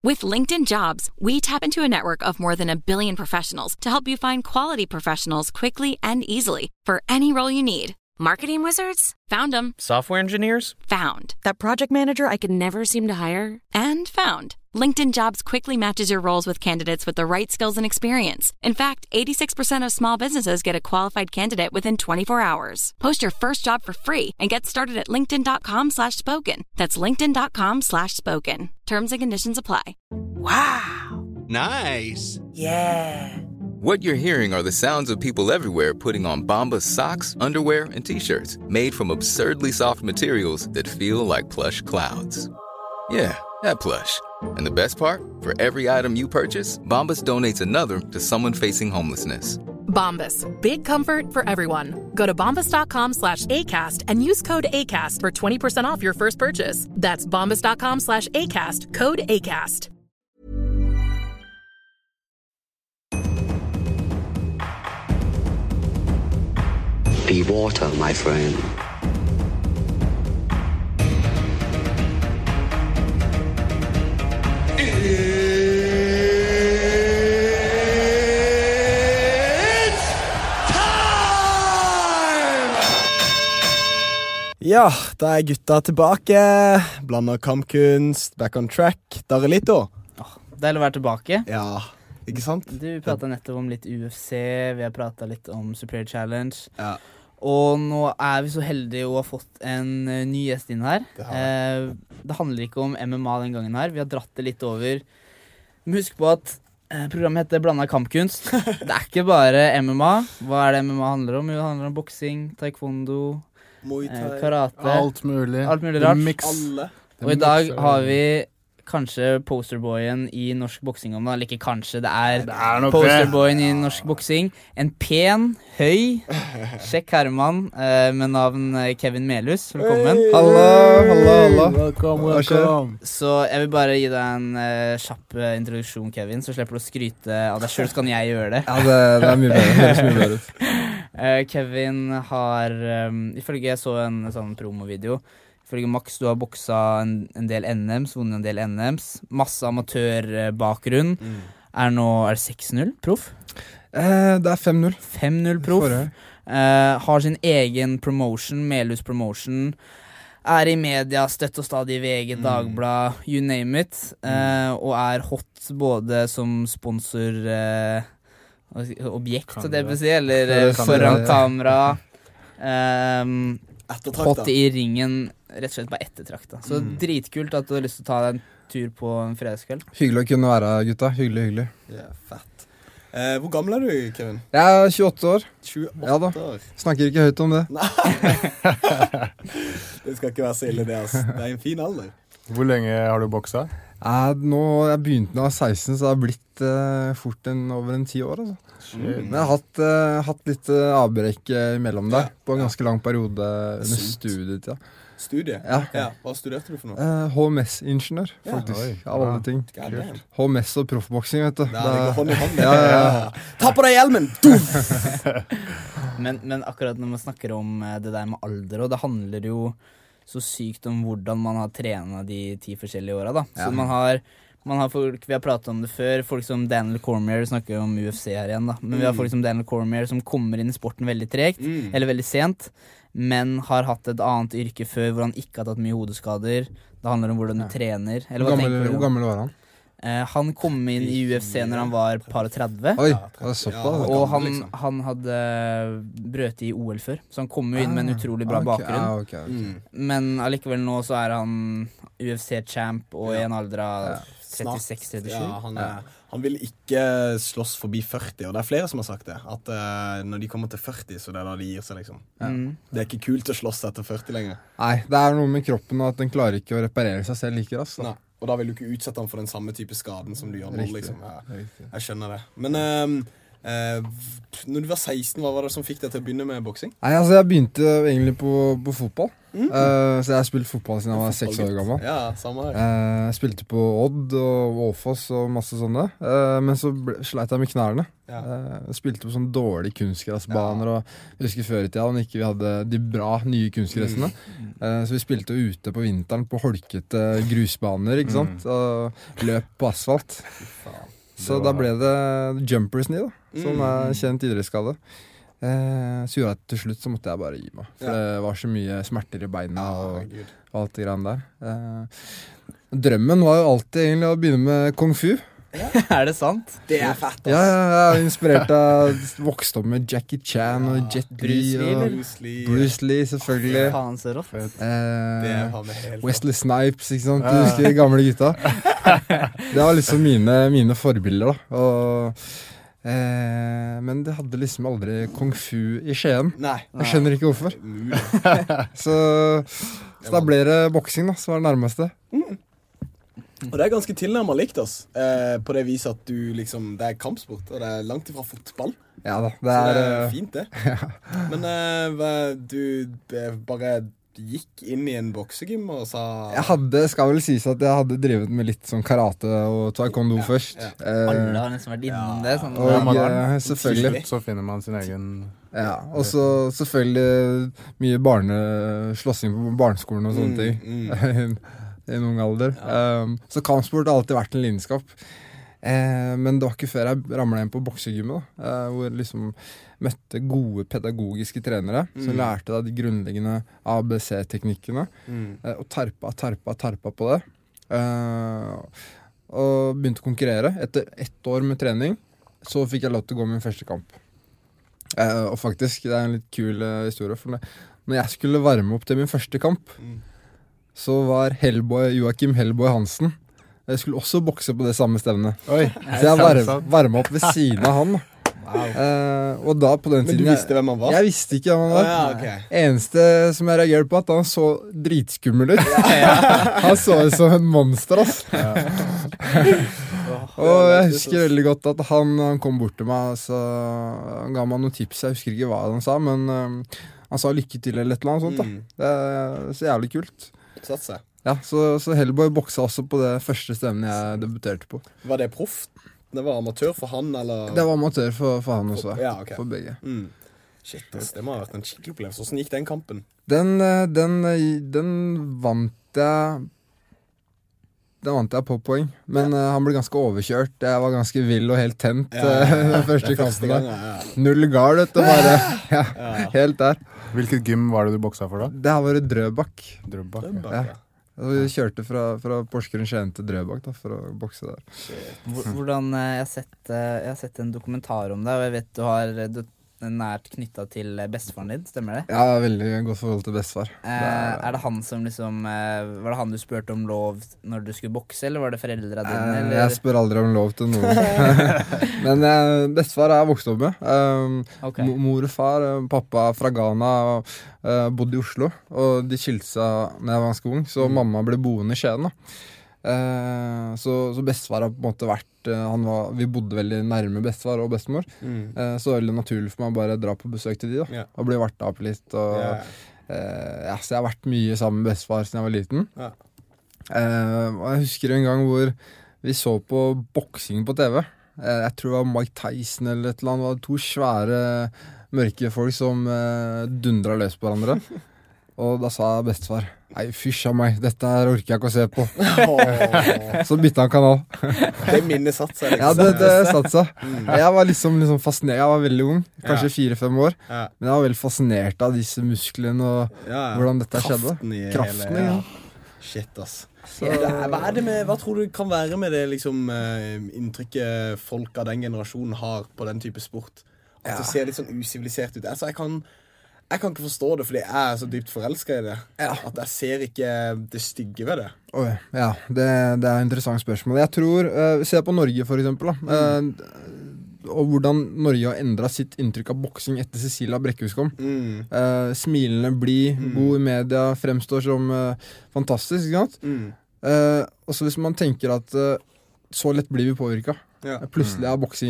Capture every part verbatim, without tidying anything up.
With LinkedIn Jobs, we tap into a network of more than a billion professionals to help you find quality professionals quickly and easily for any role you need. Marketing wizards? Found them. Software engineers? Found. That project manager I could never seem to hire? And found. LinkedIn Jobs quickly matches your roles with candidates with the right skills and experience. In fact, eighty-six percent of small businesses get a qualified candidate within twenty-four hours. Post your first job for free and get started at linkedin.com slash spoken. That's linkedin.com slash spoken. Terms and conditions apply. Wow. Nice. Yeah. What you're hearing are the sounds of people everywhere putting on Bombas socks, underwear, and T-shirts made from absurdly soft materials that feel like plush clouds. Yeah, that plush. And the best part? For every item you purchase, Bombas donates another to someone facing homelessness. Bombas. Big comfort for everyone. Go to bombas.com slash ACAST and use code ACAST for twenty percent off your first purchase. That's bombas.com slash ACAST. Code ACAST. Be water, my friend. Ja, da er gutta tilbake. Blander kampkunst, back on track. Darelito. Oh, deilig å være tilbake. Ja, ikke sant? Du pratet nettopp om litt U F C, vi har pratet litt om Superior Challenge. Ja. Og nå er vi så heldige å ha fått en uh, ny gjest inn her. Det, eh, det handler ikke om M M A den gangen her, vi har dratt det litt over. Men husk på at eh, programmet heter Blanda kampkunst. Det er ikke bare M M A. Hva er det M M A handler om? Jo, det handler om boksing, taekwondo, Muay Thai, eh, karate. Alt mulig. Alt mulig rart. Mix. Alle. Og i dag har vi kanskje posterboyen i norsk boksing om det, eller ikke kanskje, det er, det er posterboyen i norsk boksing. En pen, høy, kjekk herremann eh, med navn Kevin Melhus. Velkommen. Hey. Hallo, hallo, hallo. Welcome, welcome. Så jeg vil bare gi deg en uh, kjapp uh, introduksjon, Kevin, så slipper du å skryte av deg selv, så kan jeg gjøre det. Ja, det, det er mye bedre. Det høres mye bedre ut. uh, Kevin har, um, ifølge jeg så en sånn promovideo, ifølge Max, du har boksa en, en del N M's, vunnet en del N M's, masse amatørbakgrunn. Mm. Er nå, er det seks null, proff? Eh, det er fem null. fem null, proff. Eh, har sin egen promotion, Melhus Promotion. Er i media, støtt og stadig V G, mm. Dagblad, you name it. Eh, og er hot både som sponsor, eh, objekt, så det vil si, eller eh, foran kamera. Eh, hot i ringen, rett og slett bare ettertrakta. Så mm. dritkult at du har lyst til å ta deg en tur på en fredagskveld. Hyggelig å kunne være her, gutta. Hyggelig, hyggelig. Ja, fett. Eh, hvor gammel er du, Kevin? Jeg er tjueåtte år. tjueåtte ja, da. år? Snakker ikke høyt om det. Nei. Det skal ikke være så ille det, altså. Det er en fin alder. Hvor lenge har du boksa? Jeg, nå, jeg begynte da jeg var seksten, så det har blitt uh, fort en, over en ti år, altså. Mm. Men jeg har hatt, uh, hatt litt uh, avbrekk imellom der, ja, på en ganske lang periode under studiet. Ja. Studie? Ja. Ja. Hva studerte du for noe? Uh, H M S-ingeniør, faktisk, ja, av alle ting. H M S og proffboksing, vet du. Det er det hånd i hånd. Ja, ja, ja. Ta på deg hjelmen! men, men akkurat når man snakker om det der med alder, og det handler jo så sykt om hvordan man har trenet de ti forskjellige årene, da. Så ja. man har... Man har folk, vi har pratet om det før, folk som Daniel Cormier snakker om U F C her igjen da, men mm. vi har folk som Daniel Cormier som kommer inn i sporten veldig tregt, mm. eller veldig sent, men har hatt et annet yrke før hvor han ikke har tatt mye hodeskader. Det handler om hvordan du ja. trener. Eller hva hvor, gammel, tenker du? Hvor gammel var han? Eh, han kom inn i U F C når han var par og tredve. Oi, det er såpass. Og han, han hadde brøt i O L før, så han kom jo inn med en utrolig bra okay, bakgrunn. ah, okay, okay. Mm. Men allikevel nå så er han U F C-champ og i en alder av ja. trettiseks til trettisju. Ja, han, ja. han vil ikke slåss forbi førti, og det er flere som har sagt det. At uh, når de kommer til førti, så det er da de gir seg, liksom. Ja. Mm. Det er ikke kult å slåss etter førti lenger. Nei, det er noe med kroppen, og at den klarer ikke å reparere seg selv like raskt. Nei, og da vil du ikke utsette han for den samme type skaden som du gjør nå, liksom. Ja, jeg skjønner det. Men uh, Eh, når du var seksten, hva var det som fikk deg til å begynne med boksing? Nei, altså jeg begynte egentlig på, på fotball. Mm. Uh, så jeg har spilt fotball siden jeg var seks år gammel. Ja, samme her. Uh, jeg spilte på Odd og Åfoss og masse sånne. Uh, men så ble, sleit jeg med knærne. Ja. Uh, jeg spilte på sånne dårlige kunstgressbaner. Ja. Og jeg husker før i tida når ikke vi hadde de bra nye kunstgressene. Mm. Uh, så vi spilte ute på vinteren på holkete grusbaner, ikke sant? Mm. Og løp på asfalt. Så da ble det jumpers knee, da, som er kjent idrettsskade. Eh, så gjorde jeg til slutt, så måtte jeg bare gi meg. For ja. Det var så mye smerter i beina og, og alt det grann der. Eh, drømmen var jo alltid egentlig å begynne med kung fu. Ja. Er det sant? Det er fett, ass. Ja, jeg er inspirert av vokst opp med Jackie Chan og Jet Li og Bruce Lee, Bruce Lee selvfølgelig. Faen, så rått. Eh, Wesley Snipes, ikke sant? Du husker de gamle gutta? Det var liksom mine, mine forbilder, da. Og, eh, men det hadde liksom aldri kung fu i Skien. Nei. Jeg skjønner ikke hvorfor. så, så da ble det boksing, da, som var det nærmeste. Mm. Og det er ganske tilnærmet likt oss, eh, på det viset at du liksom, det er kampsport, og det er langt ifra fotball. Ja da, det er, er, så det er fint det. Ja. Men eh, du bare gikk inn i en boksegym og sa... Jeg hadde, skal vel sies at jeg hadde drevet med litt sånn karate og taekwondo ja, først. Ja. Eh, Alle har nesten vært innom ja. det. Sånn, og ja, selvfølgelig. Så finner man sin egen... Ja, og så selvfølgelig mye barneslåssing på barneskolen og sånne ting. Mm, mm. I en ung alder. Ja. Um, så kampsport har alltid vært en lidenskap. Eh, men det var ikke før jeg ramlet inn på boksegymmet, da, eh, hvor jeg liksom møtte gode pedagogiske trenere mm. som lærte deg de grunnleggende A B C-teknikkene, mm. eh, og terpa, terpa, terpa på det. Eh, og begynte å konkurrere. Etter ett år med trening så fikk jeg lov til å gå min første kamp. Eh, og faktisk, det er en litt kul uh, historie, for når jeg skulle varme opp til min første kamp, mm. så var Hellboy, Joakim Hellboy Hansen. Jeg skulle også bokse på det samme stevnet. Oi, så jeg varma varm opp ved siden av han. Wow. Eh, og da på den Men tiden du visste hvem han var? Jeg visste ikke hvem han var. Oh, ja, okay. Eneste som jeg reagerte på, at han så dritskummel ut. Ja, ja. Han så ut som en monster, ass. Ja. Og jeg husker veldig godt at han, han kom bort til meg, så han ga meg noen tips. Jeg husker ikke hva han sa, men um, han sa lykke til eller et eller annet sånt. Da. Mm. Det er så jævlig kult. Satse. Ja, så, så Hellboy boksa også på det første stevnet jeg debuterte på. Var det proff? Det var amatør for han, eller? Det var amatør for, for han også. Ja, okay. For begge. Mm. Shit, ass, det må ha vært en skikkelig opplevelse. Hvordan gikk den kampen? Den, den, den vant jeg Den vant jeg på poeng. Men ja. uh, han ble ganske overkjørt. Jeg var ganske vill og helt tent ja, ja, ja. den første kampen. Gang, ja, ja. Null gard, vet du. Bare, ja, ja. Helt der. Hvilket gym var det du boksa for da? Det har vært Drøbak. Drøbak, Drøbak ja. ja. Og vi kjørte fra, fra Porsgrunn Skien til Drøbak da, for å bokse der. Hvordan, jeg har, sett, jeg har sett en dokumentar om deg, og jeg vet du har du, nært knyttet til bestefaren din, stemmer det? Ja, veldig godt forhold til bestefar. Eh, det er, er det han som liksom, eh, var det han du spurte om lov når du skulle bokse, eller var det foreldre dine? Eh, jeg spør aldri om lov til noen. Men eh, bestefar har jeg vokst opp med. Um, okay. Mor og far, pappa fra Ghana, uh, bodde i Oslo, og de skilte seg når jeg var ganske ung, så mm. mamma ble boende i Skien da. Uh, så, så bestefar har på en måte vært uh, han var, vi bodde veldig nærme bestefar og bestemor, mm. uh, så det var veldig naturlig for meg å bare dra på besøk til de da, yeah. og bli varta opp litt og, yeah. uh, ja, så jeg har vært mye sammen med bestefar siden jeg var liten. yeah. uh, og jeg husker en gang hvor vi så på boksing på T V. uh, jeg tror det var Mike Tyson eller et eller annet. Det var to svære mørke folk som uh, dundra løs på hverandre. Og da sa bestefar, nei, fysj av meg, dette her orker jeg ikke å se på. Oh. Så bytte han kanal. Det minnet satt seg, liksom. Ja, det, det satt seg. Mm. Jeg var liksom, liksom fascinert, jeg var veldig ung, kanskje ja. fire-fem år. Ja. Men jeg var veldig fascinert av disse musklene og ja, ja. hvordan dette skjedde. Kraften i Kraften, hele, ja. ja. Shit, ass. Så, ja, hva, er det med, hva tror du kan være med det liksom, inntrykket folk av den generasjonen har på den type sport? At ja. det ser litt sånn usivilisert ut. Altså, jeg kan... Jeg kan ikke forstå det, fordi jeg er så dypt forelsket i det. Ja. At jeg ser ikke det stygge ved det. Oi, ja, det, det er et interessant spørsmål. Jeg tror, uh, se på Norge for eksempel, da. Uh, og hvordan Norge har endret sitt inntrykk av boksing etter Cecilia Brækhus kom. Mm. Uh, smilende, blid, mm. god i media, fremstår som uh, fantastisk, ikke sant? Mm. Uh, og så hvis man tenker at uh, så lett blir vi påvirket. Ja. Plutselig er boksing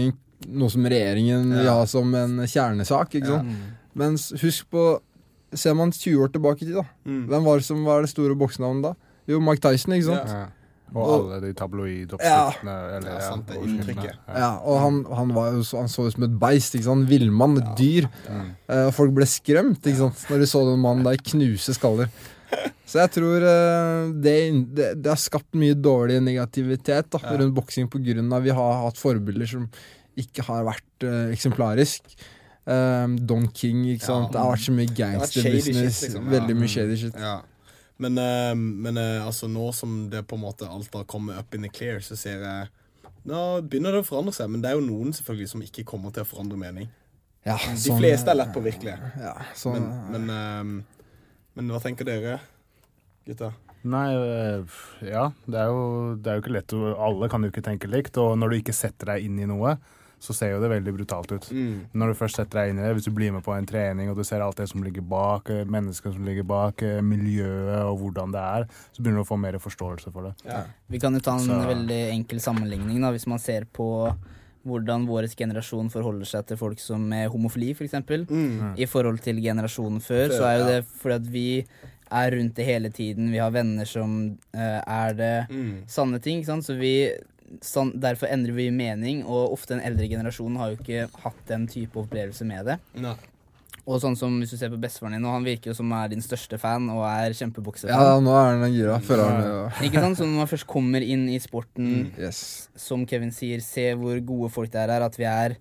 noe som regjeringen vil Ja. ha som en kjernesak, ikke sant? Mens husk på, ser man tjue år tilbake i tid da, Mm. hvem var det som var det store boksnavnet da? Jo, Mike Tyson, ikke sant? Ja. Og alle de tabloidoppskriftene. Eller, Ja, sant, det overskriftene. inntrykket. Ja, og han, han, var jo så, han så ut som et beist, ikke sant? Villmann, et dyr. Eh, og folk ble skremt, ikke sant? Når de så den mannen der knuse skaller. Så jeg tror eh, det, det, det har skapt mye dårlig negativitet da, Ja. rundt boksing på grunn av vi har hatt forbilder som ikke har vært eh, eksemplarisk. Um, Don King, ikke sant? Ja. Det har vært så mye Det har vært gangster shady business, shit, liksom. Ja. veldig mye shady shit. Ja. Men, eh, men eh, altså nå som det på en måte alt har kommet up in the clear, så ser jeg nå begynner det å forandre seg, men det er jo noen selvfølgelig som ikke kommer til å forandre mening. Ja, De sånn- fleste er lett påvirkelige. Ja, sånn, Men, men, eh, men hva tenker dere, gutta? Nei, øh, ja, det er, jo, det er jo ikke lett. å- Alle kan jo ikke tenke likt, og når du ikke setter deg inn i noe, så ser jo det veldig brutalt ut. Mm. Når du først setter deg inn i det, hvis du blir med på en trening, og du ser alt det som ligger bak, eh, mennesker som ligger bak, eh, miljøet og hvordan det er, så begynner du å få mer forståelse for det. Ja. Vi kan jo ta en Så- veldig enkel sammenligning da, hvis man ser på hvordan vår generasjon forholder seg til folk som er homofili, for eksempel. Mm. I forhold til generasjonen før, Før, så er jo ja. det fordi at vi er rundt det hele tiden. Vi har venner som eh, er det Mm. sanne ting, ikke sant? Så vi, sånn, derfor endrer vi mening, og ofte den eldre generasjonen har jo ikke hatt den type opplevelse med det. Nei. Og sånn som hvis du ser på bestefaren din, og han virker jo som er din største fan, og er kjempeboksefan. Ja, nå er den gira. Føler han med. og- Ikke sant? Så når man først kommer inn i sporten, Yes. som Kevin sier, se hvor gode folk det er her, at vi er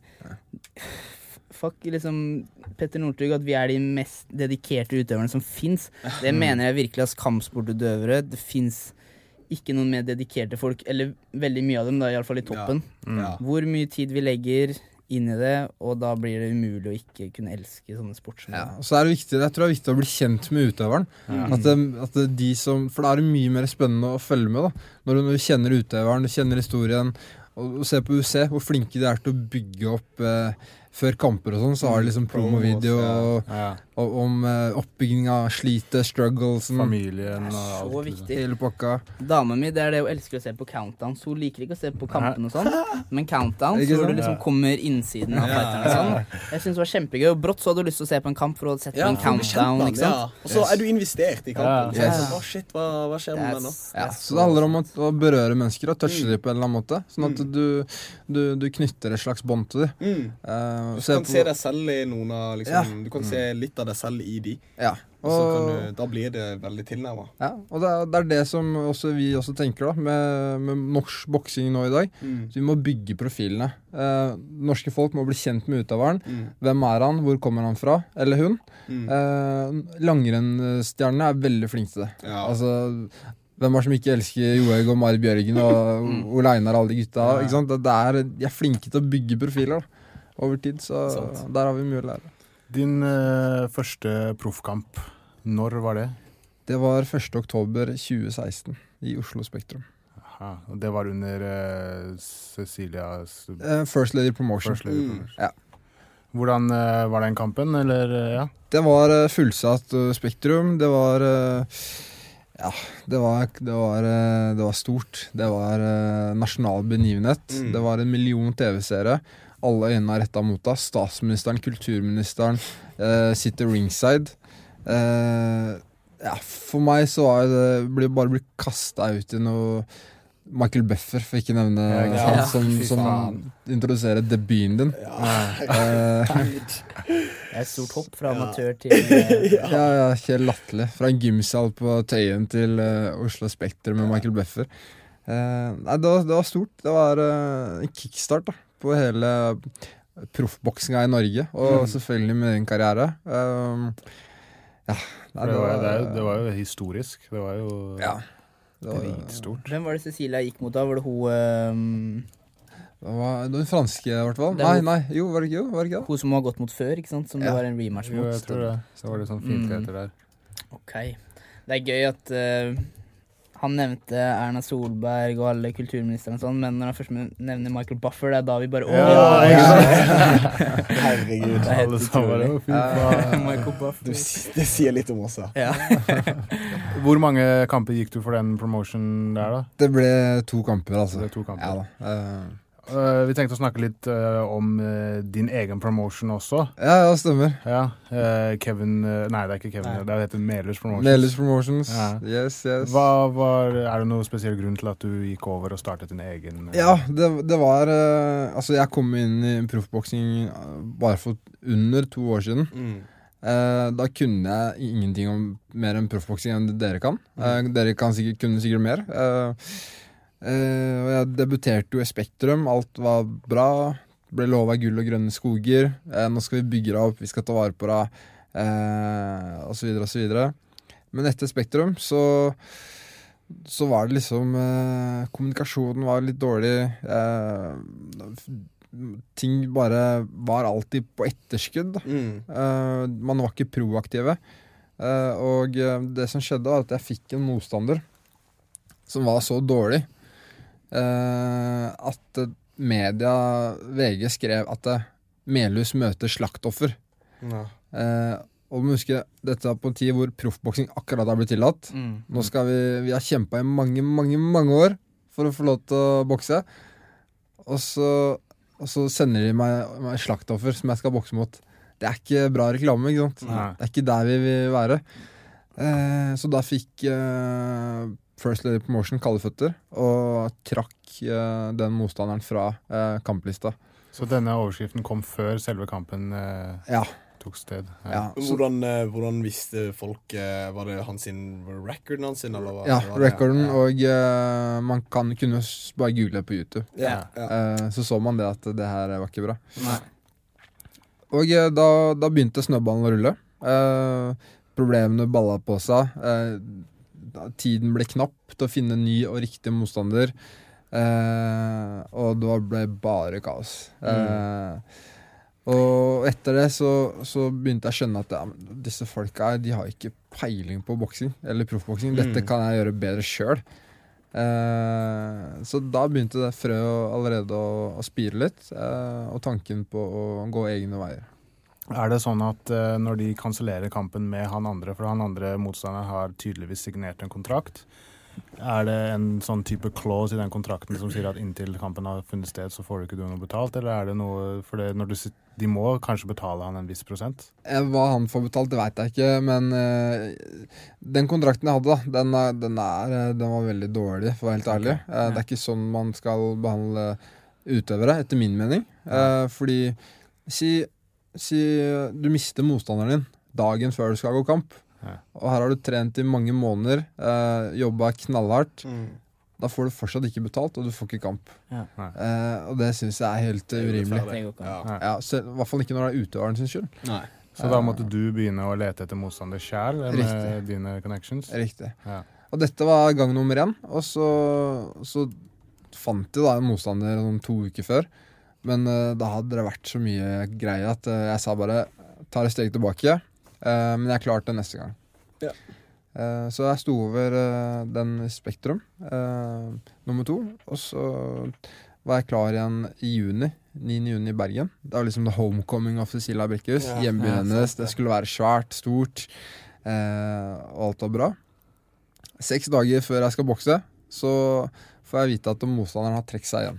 Fuck, liksom Petter Northug, at vi er de mest dedikerte utøverne som finnes. Det mener jeg virkelig as kampsportutøvere. Det finnes ikke noen mer dedikerte folk, eller veldig mye av dem, da, i alle fall i toppen. Ja. Hvor mye tid vi legger inn i det, og da blir det umulig å ikke kunne elske sånne sport som Ja, det. og så er det viktig, jeg tror det er viktig å bli kjent med utøveren. At det, at det de som, for da er det mye mer spennende å følge med da. Når du, når du kjenner utøveren, du kjenner historien, og, og ser på U C, hvor flinke de er til å bygge opp eh, før kamper og sånn, så har de liksom promovideo og, Ja. og, om eh, oppbygging av slitet, strugglesen, Familien og Så alt. liksom. viktig. hele pakka. Dama mi, det er det hun elsker å se på countdowns. Hun liker ikke å se på kampen og sånn, men countdowns, Ikke hvor sant? du liksom kommer innsiden av fighterne og sånn. Jeg synes det var kjempegøy, og brått så hadde du lyst til å se på en kamp for å sette på en for å bli kjent countdown, med ikke han, sant? ja. Og så er du investert i kampen. Ja. Så er det sånn, Å shit, hva, hva skjer med Det meg er, nå? det Ja, er så det handler om å, å berøre mennesker og touche dem på en eller annen måte, sånn at Mm. du, du, du knytter et slags bånd til dem. Mm. Eh, Du se kan på- se deg selv i noen av liksom, Ja. Du kan se litt av deg selv i de. Ja, Og så kan og, du, da blir det veldig tilnærmet. ja, og det, er, det er det som også vi også tenker da, med, med norsk boksing nå i dag. Mm. Så vi må bygge profilene. Eh, norske folk må bli kjent med utøveren. Mm. Hvem er han? Hvor kommer han fra? Eller hun? Mm. Eh, Langrennsstjernene er veldig flinke til det. Ja. Altså, hvem er det som ikke elsker Johaug og Mari Bjørgen og Ole Einar og alle de gutta? Ja. Ikke sant? Det er, de er flinke til å bygge profiler da, over tid, så Sant. der har vi mye å lære. Din øh, første proffkamp, når var det? Det var første oktober tjue seksten i Oslo Spektrum. Aha, og det var under øh, Cecilias Eh, First Lady Promotion. First Lady Mm. Promotion. Ja. Hvordan øh, var den kampen, eller øh, ja? Det var eh, fullsatt eh, Spektrum. Det var eh, Ja, det var, det var, eh, det var stort. Det var eh, nasjonal begivenhet. Mm. Det var en million T V-seere. Alle øynene er rettet mot oss. Statsministeren, kulturministeren eh, sitter ringside. Eh, ja, for meg så var det ble, bare blitt kastet ut i noe Michael Buffer, for ikke nevne Ja, ikke han sant? som, Fy som faen. introduserer debuten din. Eh, Det er et stort hopp fra amatør til eh, Ja, ja, helt latterlig. Fra en gymsal på Tøyen til eh, Oslo Spektrum med Michael Buffer. Eh, nei, det var, det var stort. Det var eh, en kickstart da, på hele proffboksinga i Norge, og selvfølgelig med din karriere. Um, ja, nei, For det, var, det, er jo, det var jo historisk. Det var jo Ja. Det var, dritstort. Hvem var det Cecilia gikk mot da? Var det hun ehm, det var den franske, i hvert fall. Det Nei, var- nei, jo, var det ikke, jo, var det ikke det? Hun som har gått mot før, ikke sant? Som Ja. det var en rematch Jo, mot. jeg tror det. Så var det sånn fintheter der. Ok. Det er gøy at eh, han nevnte Erna Solberg og alle kulturministrene og sånn, men når han først nevner Michael Buffer, det er da vi bare Ja, åh, ja. Herregud. Det er helt Alle sammen, utrolig. jo, fy faen. Michael Buffer. Du, det sier litt om oss, ja. Ja. Hvor mange kamper gikk du for den promotion der, da? Det ble to kamper, altså. Det ble to kamper. Ja da. Eh, Uh, vi tenkte å snakke litt uh, om uh, din egen promotion også. Ja, ja, stemmer. Ja, uh, Kevin uh, Nei, det er ikke Kevin. Nei. Det heter Melhus Promotions. Melhus Promotions, ja. yes, yes. Hva var, er det noen spesiell grunn til at du gikk over og startet din egen? Uh... Ja, det, det var uh, Altså, jeg kom inn i proffboksing bare for under to år siden. Mm. Uh, da kunne jeg ingenting om mer enn proffboksing enn dere kan. Uh, dere kan sikkert, kunne sikkert mer. Uh, Uh, og jeg debuterte jo i Spektrum. Alt var bra. Ble lovet gull og grønne skoger. Uh, nå skal vi bygge deg opp, vi skal ta vare på deg, uh, og så videre og så videre. Men etter Spektrum så så var det liksom uh, kommunikasjonen var litt dårlig. Uh, ting bare var alltid på etterskudd. Mm. Uh, man var ikke proaktive. Uh, og det som skjedde var at jeg fikk en motstander som var så dårlig Uh, at media, V G skrev at uh, Melhus møter slaktoffer. Ja. Uh, og vi husker, dette er på en tid hvor proffboksing akkurat har blitt tillatt. Mm. Nå skal vi, vi har kjempet i mange, mange, mange år for å få lov til å bokse. Og så, og så sender de meg, meg slaktoffer som jeg skal bokse mot. Det er ikke bra reklame, ikke sant? Nei. Det er ikke der vi vil være. Uh, så da fikk uh, First Lady Promotion kalde føtter og trakk uh, den motstanderen fra uh, kamplista. Så denne overskriften kom før selve kampen uh, ja. tok sted? Ja. Ja. Hvordan, uh, hvordan visste folk uh, var det hans sin recorden hans sin? Eller hva, ja, var det? recorden, ja. Og uh, man kan kunne bare google på YouTube. Ja. Ja. Uh, så så man det at det her var ikke bra. Nei. Og uh, da, da begynte snøballen å rulle. Uh, problemene balla på seg. Uh, Tiden ble knapp til å finne ny og riktig motstander, eh, og det ble bare kaos. Mm. Eh, og etter det så, så begynte jeg å skjønne at ja, disse folka de har ikke peiling på boksing, eller proffboksing. Dette mm. kan jeg gjøre bedre selv. Eh, så da begynte det frø allerede å, å spire litt, eh, og tanken på å gå egne veier. Er det sånn at uh, når de kansellerer kampen med han andre, for han andre motstanderen har tydeligvis signert en kontrakt, er det en sånn type clause i den kontrakten som sier at inntil kampen har funnet sted, så får du ikke noe betalt, eller er det noe, for det, når du, de må kanskje betale han en viss prosent? Eh, hva han får betalt, det vet jeg ikke, men uh, den kontrakten jeg hadde, da, den, er, den, er, den var veldig dårlig, for å være helt ærlig. Okay. Uh, det er ikke sånn man skal behandle utøvere, etter min mening. Uh, fordi, si... Si du mister motstanderen din dagen før du skal gå kamp, ja. Og her har du trent i mange måneder, eh, jobbet knallhardt, mm. da får du fortsatt ikke betalt, og du får ikke kamp. Ja. Eh, og det synes jeg er helt urimelig. Ja. Ja, så, i hvert fall ikke når det er utøveren sin skyld. Nei. Så da måtte du begynne å lete etter motstander selv med Riktig. Dine connections? Riktig. Ja. Og dette var gang nummer én, og så, så fant jeg da en motstander om to uker før. Men uh, da hadde det vært så mye greie at uh, jeg sa bare ta et steg tilbake, uh, men jeg klarte det neste gang. Ja. Uh, så jeg sto over uh, den Spektrum, uh, nummer to, og så var jeg klar igjen i juni, niende juni i Bergen. Det var liksom the homecoming of Cecilia Brækhus, ja. Hjembyen hennes, det skulle være svært, stort, uh, og alt var bra. Seks dager før jeg skal bokse, så får jeg vite at motstanderen har trekt seg igjen.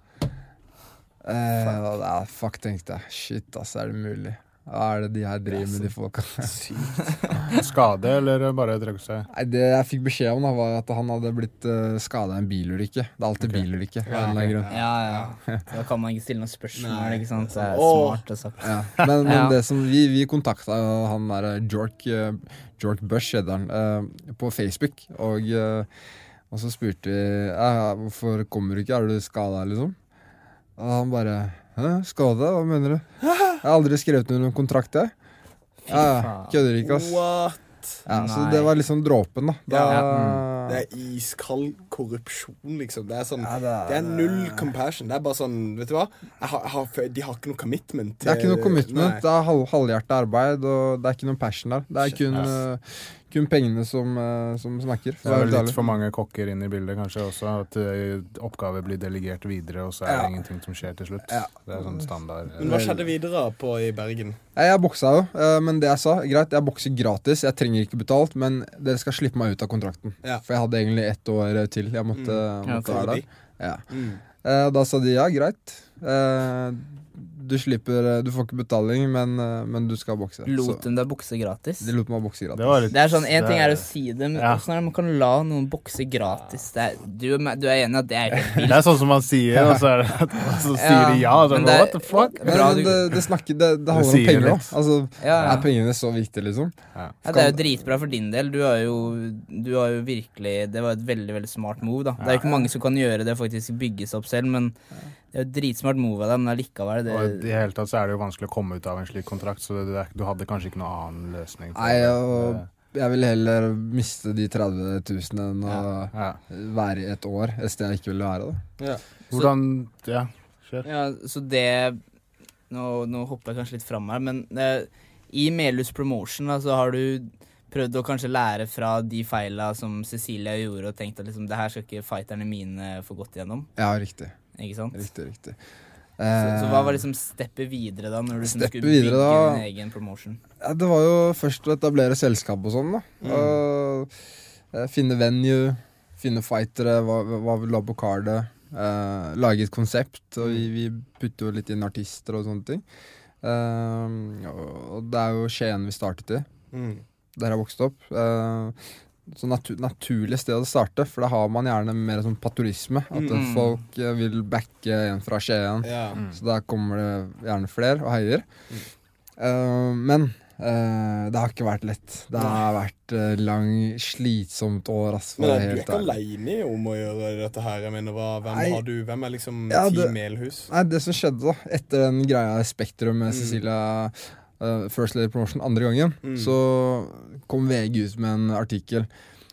Eh, fuck. Da, fuck, tenkte jeg. Shit, altså, er det mulig? Hva er det de her driver med, de folka? Skade, eller bare trekke seg? Nei, det jeg fikk beskjed om da, var at han hadde blitt uh, skadet i en bilulykke. Det er alltid okay. bilulykke. Ja, okay. ja, ja. Da kan man ikke stille noen spørsmål, ikke sant? Det er oh. smart å sagt. Ja. Men, men ja. det som vi, vi kontaktet han der Jork, uh, Jork Bush, heter han, uh, på Facebook, og, uh, og så spurte vi, uh, hvorfor kommer du ikke? Er du skadet, liksom? Og han bare, hæ, skade? Hva mener du? Jeg har aldri skrevet noen kontrakt, jeg. Ja, kødder ikke, ass. What? Ja, så det var liksom dråpen, da. da ja, mm. Det er iskald korrupsjon, liksom. Det er sånn, ja, det, er, det er null compassion. Det er bare sånn, vet du hva? Jeg har, jeg har, de har ikke noe commitment. Til, det er ikke noe commitment. Nei. Det er halv, halvhjertet arbeid, og det er ikke noe passion der. Det er kun, uh, kun pengene som, uh, som snakker. Det er litt for mange kokker inn i bildet, kanskje også. At uh, oppgaver blir delegert videre, og så er det ja. ingenting som skjer til slutt. Ja. Det er sånn standard. Men hva skjedde videre på i Bergen? Jeg, jeg boksa jo, uh, men det jeg sa, greit, jeg bokser gratis. Jeg trenger ikke betalt, men dere skal slippe meg ut av kontrakten. Ja. For jeg hadde egentlig ett år til jeg måtte, mm. måtte være der. Ja. Mm. Eh, da sa de ja, greit. Eh, du slipper, du får ikke betaling, men, men du skal bokse. Lot de deg bokse gratis? De lot meg bokse gratis. Det, litt, det er sånn, en ting er å si det, men ja. Hvordan er det man kan la noen bokse gratis? Det er, du, du er enig at det er helt vilt? Det er sånn som man sier, og så, er det, så sier ja, de ja. Så men det, what the fuck? Men, men det, det, snakker, det, det handler om penger også. Altså, ja, ja. Er pengene så viktige, liksom? Ja. Ja, det er jo dritbra for din del. Du har jo, du har jo virkelig, det var et veldig, veldig smart move, da. Det er jo ikke mange som kan gjøre det, faktisk bygge seg opp selv, men det er jo et dritsmart move av dem, men allikevel det... Og i hele tatt så er det jo vanskelig å komme ut av en slik kontrakt, så det, du hadde kanskje ikke noen annen løsning. Nei, og jeg vil heller miste de tretti tusen enn å ja. Ja. være i et år, et sted jeg ikke ville være da. Ja. Hvordan, ja, kjør. Ja, så det, nå, nå hopper jeg kanskje litt frem her, men det, i Melhus Promotion da, så har du prøvd å kanskje lære fra de feilene som Cecilia gjorde, og tenkt at liksom, det her skal ikke fighterne mine få gått igjennom. Ja, riktig. Ikke sant? Riktig, riktig. Så, så hva var liksom steppet videre da, når du liksom skulle bygge da, din egen promotion? Ja, det var jo først å etablere selskap og sånn da. Mm. Og, eh, finne venue, finne fightere, hva, hva vi la på kardet, eh, lage et konsept, og vi, vi putter jo litt inn artister og sånne ting. Eh, og det er jo Skien vi startet i, mm. der jeg vokste opp. Eh, så natu- naturlig sted å starte, for da har man gjerne mer sånn patorisme, at mm. folk uh, vil backe en fra Skien, ja. mm. så da kommer det gjerne flere og heier. Mm. Uh, men uh, det har ikke vært lett. Det har vært uh, lang, slitsomt år. Ass, men er du ikke alene om å gjøre dette her? Jeg mener, hva, hvem nei, har du? Hvem er liksom ja, Team Melhus? Nei, det som skjedde da, etter den greia i Spektrum med mm. Cecilia Uh, First Lady Promotion andre gangen, mm. så kom V G ut med en artikkel.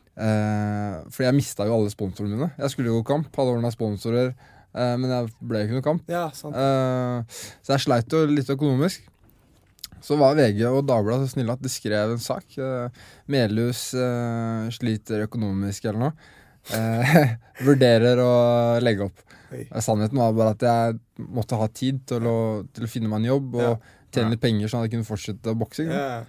Uh, for jeg mistet jo alle sponsorene mine. Jeg skulle jo gå kamp, hadde ordnet sponsorer, uh, men jeg ble ikke noe kamp. Ja, sant. Uh, så jeg sleit jo litt økonomisk. Så var V G og Dagbladet så snille at de skrev en sak. Uh, Melhus uh, sliter økonomisk eller noe. Uh, vurderer å legge opp. Hey. Sannheten var bare at jeg måtte ha tid til å, til å finne meg en jobb, og ja. tjene litt penger sånn at jeg kunne fortsette å bokse. Yeah.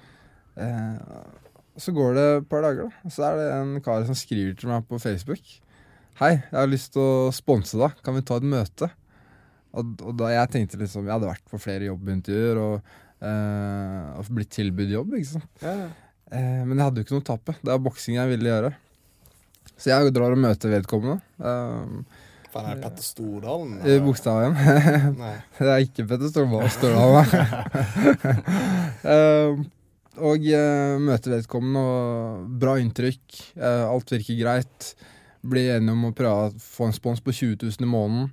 Eh, så går det et par dager da, og så er det en kar som skriver til meg på Facebook. Hei, jeg har lyst til å sponse deg, kan vi ta et møte? Og, og da jeg tenkte liksom, jeg hadde vært på flere jobbintervjuer og, eh, og blitt tilbudt jobb, ikke sant? Yeah. Eh, men jeg hadde jo ikke noe å tape, det er boksing jeg ville gjøre. Så jeg drar og møter vedkommende. Eh, Faen, er det Petter Stordalen? I Bogstadveien. Nei. Det er ikke Petter Stordalen. uh, og uh, møter vedkommende, og bra inntrykk. Uh, alt virker greit. Blir enige om å prøve å få en spons på tjue tusen i måneden.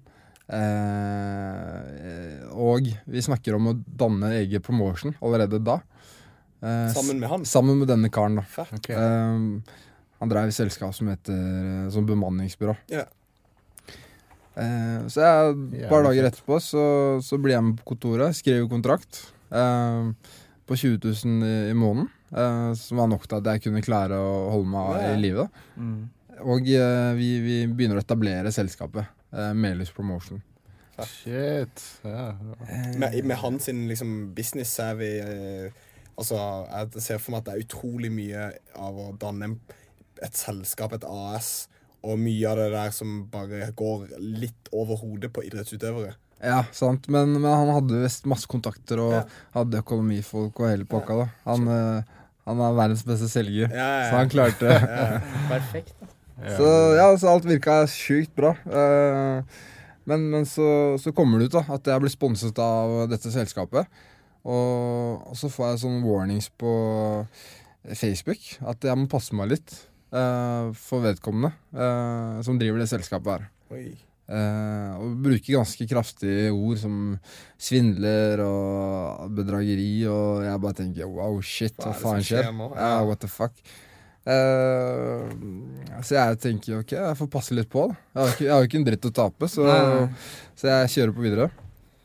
Uh, og vi snakker om å danne egen promotion allerede da. Uh, sammen med han? Sammen med denne karen da. Okay. Uh, han drev et selskap som heter uh, som bemanningsbyrå. Ja. Yeah. Eh, så jeg, et par dager etterpå så, så blir jeg med på kontoret, skriver kontrakt eh, på tjue tusen i, i måneden, eh, som var nok til at jeg kunne klare å holde meg ja. i livet. Mm. Og eh, vi, vi begynner å etablere selskapet, eh, Melhus Promotion. Shit. Ja. Med, med hans liksom, business er vi eh, altså, jeg ser for meg at det er utrolig mye av å danne et selskap, et A S, og mye av det der som bare går litt over hodet på idrettsutøvere. Ja, sant. Men, men han hadde vist masse kontakter og ja. hadde økonomifolk og hele pakka da. Han, ja. han er verdens beste selger, ja, ja. så han klarte det. Ja. Perfekt da. Så ja, så alt virket sykt bra. Men, men så, så kommer det ut da, at jeg blir sponset av dette selskapet. Og, og så får jeg sånne warnings på Facebook, at jeg må passe meg litt. Uh, for vedkommende uh, som driver det selskapet her. Uh, og bruker ganske kraftige ord som svindler og bedrageri, og jeg bare tenker wow, shit, hva faen skjer? Ja, uh, what the fuck? Uh, så jeg tenker ok, jeg får passe litt på da. Jeg har ikke, jeg har ikke en dritt å tape, så, så jeg kjører på videre.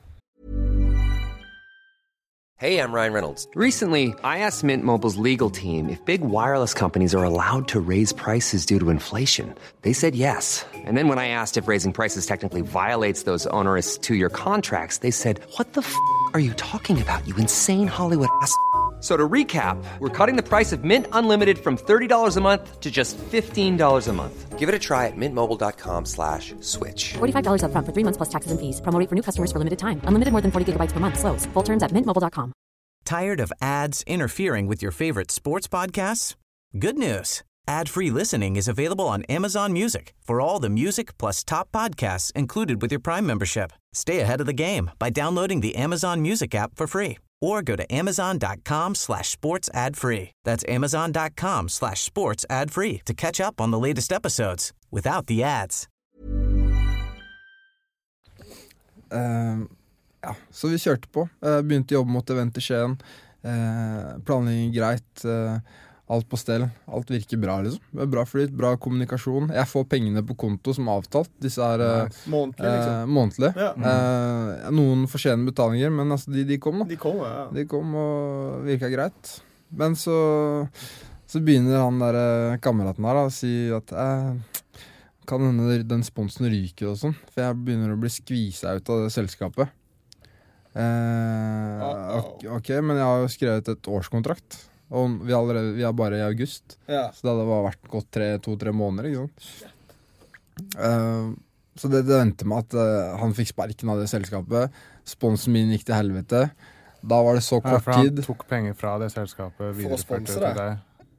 Hey, I'm Ryan Reynolds. Recently, I asked Mint Mobile's legal team if big wireless companies are allowed to raise prices due to inflation. They said yes. And then when I asked if raising prices technically violates those onerous two-year contracts, they said, what the f*** are you talking about, you insane Hollywood ass f- So to recap, we're cutting the price of Mint Unlimited from thirty dollars a month to just fifteen dollars a month. Give it a try at mintmobile.com slash switch. forty-five dollars up front for three months plus taxes and fees. Promo rate for new customers for limited time. Unlimited more than forty gigabytes per month. Slows full terms at mint mobile dot com. Tired of ads interfering with your favorite sports podcasts? Good news. Ad-free listening is available on Amazon Music for all the music plus top podcasts included with your Prime membership. Stay ahead of the game by downloading the Amazon Music app for free or go to amazon.com slash sports ad free. That's amazon.com slash sports ad free to catch up on the latest episodes without the ads. Uh, ja, så vi kjørte på. Uh, begynte å jobbe mot event i Skien. Uh, planlegging greit. Uh, alt på stell. Alt virker bra, liksom. Bra flyt, bra kommunikasjon. Jeg får pengene på konto som avtalt. Disse er uh, månedlig, liksom. uh, månedlig. Ja. Uh, noen fortjener betalinger, men altså, de, de kom da. De kom, ja. De kom og virket greit. Men så, så begynner han der uh, kameraten her da, å si at uh, kan hende den sponsen ryker og sånn, for jeg begynner å bli skviset ut av det selskapet. Uh, ok, ok, men jeg har jo skrevet et årskontrakt. Og vi er, allerede, vi er bare i august, ja. Så det hadde vært gått tre, to-tre måneder, ikke sant? Uh, så det, det endte med at uh, han fikk sparken av det selskapet. Sponsen min gikk til helvete. Da var det så kort ja, tid. Han tok penger fra det selskapet, videreførte til deg.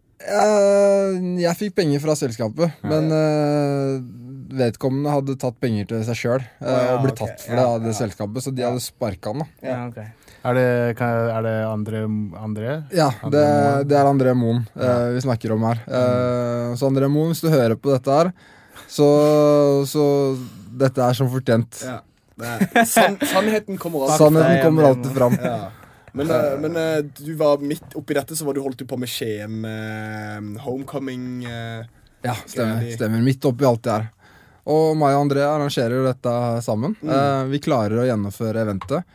Uh, jeg fikk penger fra selskapet, ja. Men uh, vedkommende hadde tatt penger til seg selv uh, ja, og blitt tatt okay. for det av det ja. selskapet, så de hadde sparket han da. Ja, ok. Er det, er det André, André? Ja, det, det er André Moen uh, vi snakker om her. Uh, så André Moen, hvis du hører på dette her, så, så dette er som fortjent. Ja. San, sannheten kommer alltid, sannheten kommer alltid fram. Ja. Men, uh, men uh, du var midt oppi dette, så var du holdt på med Skien uh, Homecoming. Uh, ja, stemmer, stemmer. Midt oppi alt det her. Og meg og André arrangerer jo dette sammen. Mm. Uh, vi klarer å gjennomføre eventet.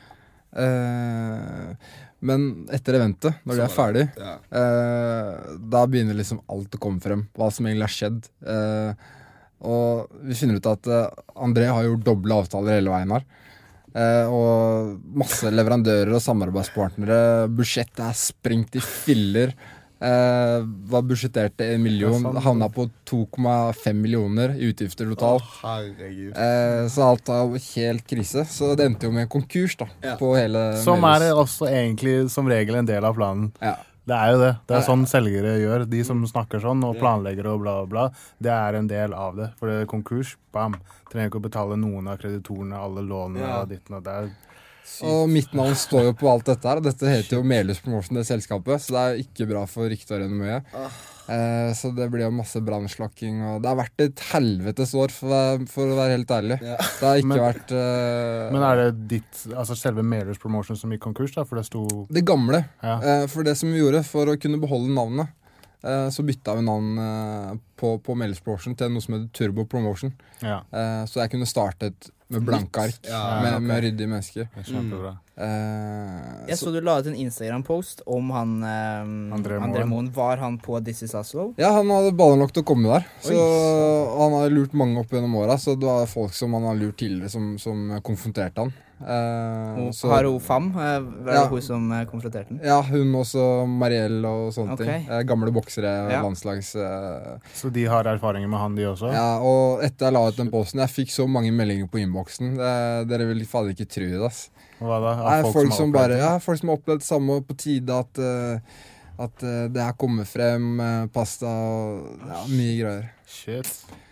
Uh, men etter eventet, når det er ferdig, ja. uh, da begynner liksom alt å komme frem, hva som egentlig har skjedd. Uh, og vi finner ut at uh, André har gjort doble avtaler hele veien her. Uh, og masse leverandører og samarbeidspartnere. Budsjettet er sprengt i filler. Uh, var budsjettert en million, ja, havna på to komma fem millioner i utgifter totalt. Oh, herregud. Uh, så alt var helt krise. Så det endte jo med konkurs da, ja. På hele som er det også egentlig som regel en del av planen. Ja. Det er jo det. Det er sånn selgere gjør. De som snakker sånn og planlegger og bla bla, det er en del av det. For det er konkurs, bam. Trenger ikke å betale noen av kreditorene, alle lånene ja. Og ditten og der. Sykt. Og mitt navn står jo på alt dette her. Dette heter jo Melhus Promotion, det selskapet, så det er ikke bra for ryktet og renommé. Ah. Eh, så det blir jo masse brannslokking, og det har vært et helvetes år, for, for å være helt ærlig. Ja. Det har ikke men, vært uh, Men er det ditt, altså selve Melhus Promotion som gikk konkurs da? For det sto... Det gamle. Ja. Eh, for det som vi gjorde, for å kunne beholde navnet, eh, så bytta vi navn eh, på, på Melhus Promotion til noe som heter Turbo Promotion. Ja. Eh, så jeg kunne startet med blanke ark, ja, med, okay. med ryddige mennesker. Kjempebra. Mm. Uh, jeg så, så du la ut en Instagram-post om han um, André, André Moen. Var han på This Is Oslo? Ja, han hadde baller nok til å komme der. Så han har lurt mange opp gjennom året, så det var folk som han har lurt tidligere som, som konfronterte han. Uh, så, har hun Fam? Var det ja, hun som konfronterte den? Ja, hun også, Marielle og sånne okay. ting. Uh, gamle boksere, ja. landslags... Uh, så de har erfaringer med han, de også? Ja, og etter jeg la ut den posten, jeg fikk så mange meldinger på innboksen. Uh, dere vil faen ikke tro det, ass. Hva da? Nei, folk, folk, som som bare, ja, folk som har opplevd samme på tide at, uh, at uh, det her kommer frem, uh, pasta og ja, mye greier. Shit.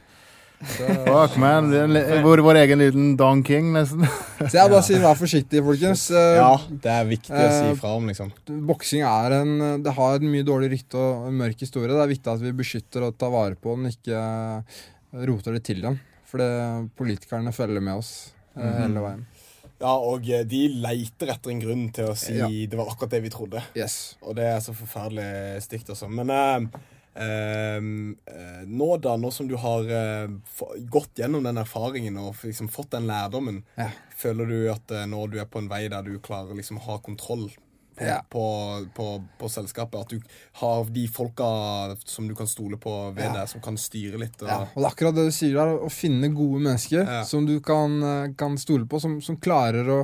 Fuck, man. Vår, vår egen liten Don King, nesten. Så jeg bare sier, vær forsiktig, folkens. Uh, ja, det er viktig å si fra om, liksom. Uh, boksing er en, det har en mye dårlig rykte og en mørk historie. Det er viktig at vi beskytter og tar vare på den, ikke uh, roter det til den. For det, politikerne følger med oss uh, mm-hmm. hele veien. Ja, og de leiter etter en grunn til å si ja. Det var akkurat det vi trodde. Yes. Og det er så forferdelig stygt også. Men uh, uh, nå da, nå som du har uh, gått gjennom den erfaringen og liksom fått den lærdommen, ja. Føler du at uh, nå du er på en vei der du klarer liksom å ha kontroll på, ja. på, på, på selskapet, at du har de folka som du kan stole på ved ja. Deg, som kan styre litt. Og... Ja, og det er akkurat det du sier der, å finne gode mennesker ja. Som du kan, kan stole på, som, som klarer å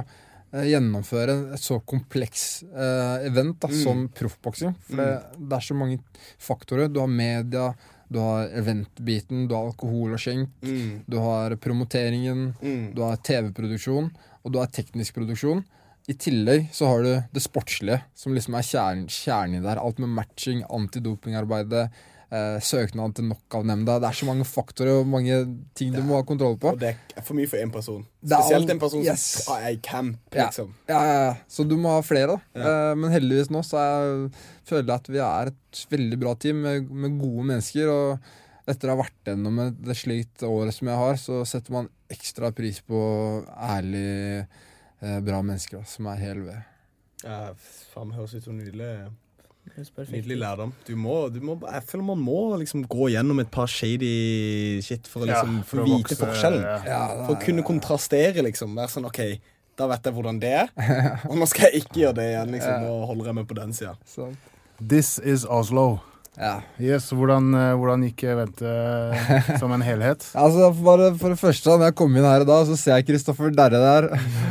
eh, gjennomføre et så kompleks eh, event da, Mm. som proffboksing. For Mm. det, det er så mange faktorer. Du har media, du har eventbiten, du har alkohol og skjenk, Mm. du har promoteringen, Mm. du har T V-produksjon, og du har teknisk produksjon. I tillegg så har du det sportslige, som liksom er kjernen, kjernen i der. Alt med matching, antidopingarbeidet, eh, søknad til knockout-nemnda. Det er så mange faktorer og mange ting du må ha kontroll på. Og det er for mye for en person. Det er Spesielt all- en person yes. som er i camp, Ja. liksom. Ja, ja, ja. Så du må ha flere, da. Ja. Eh, men heldigvis nå så er, føler jeg at vi er et veldig bra team med, med gode mennesker. Og etter å ha vært gjennom et et slikt år som jeg har, så setter man ekstra pris på ærlig, eh, bra mennesker da, som er hel ved. Ja, faen, høres ut som nydelig. Høres perfekt Nydelig ut. lærdom. Du må, du må, jeg føler man må liksom gå gjennom et par shady shit for å Ja, liksom for få å vite vokse, forskjellen. ja. Ja, For å kunne kontrastere, liksom. Være sånn, ok, da vet jeg hvordan det er, og nå skal jeg ikke gjøre det igjen, liksom. Nå holder jeg meg på den siden. Så. This is Oslo. Ja. Yes, hvordan, eh, hvordan gikk eventet som en helhet? Altså, bare for det første, når jeg kom inn her i dag, så ser jeg Kristoffer Derre der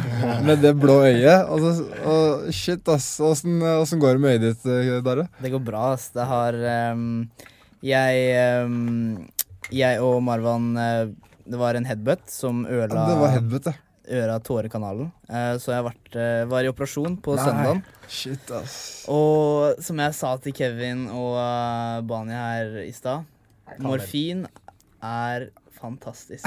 med det blå øyet. Og, så, og shit, ass. Hvordan, hvordan går det med øyet ditt, Derre? Det går bra, ass. Det har ehm, Jeg ehm, Jeg og Marwan eh, det var en headbutt som ødela Det var headbutt, ja. øra tårekanalen. Eh, så jeg vært, eh, var i operasjon på Nei. søndagen. Shit, ass. Og som jeg sa til Kevin og uh, Bani her i stad, morfin er fantastisk.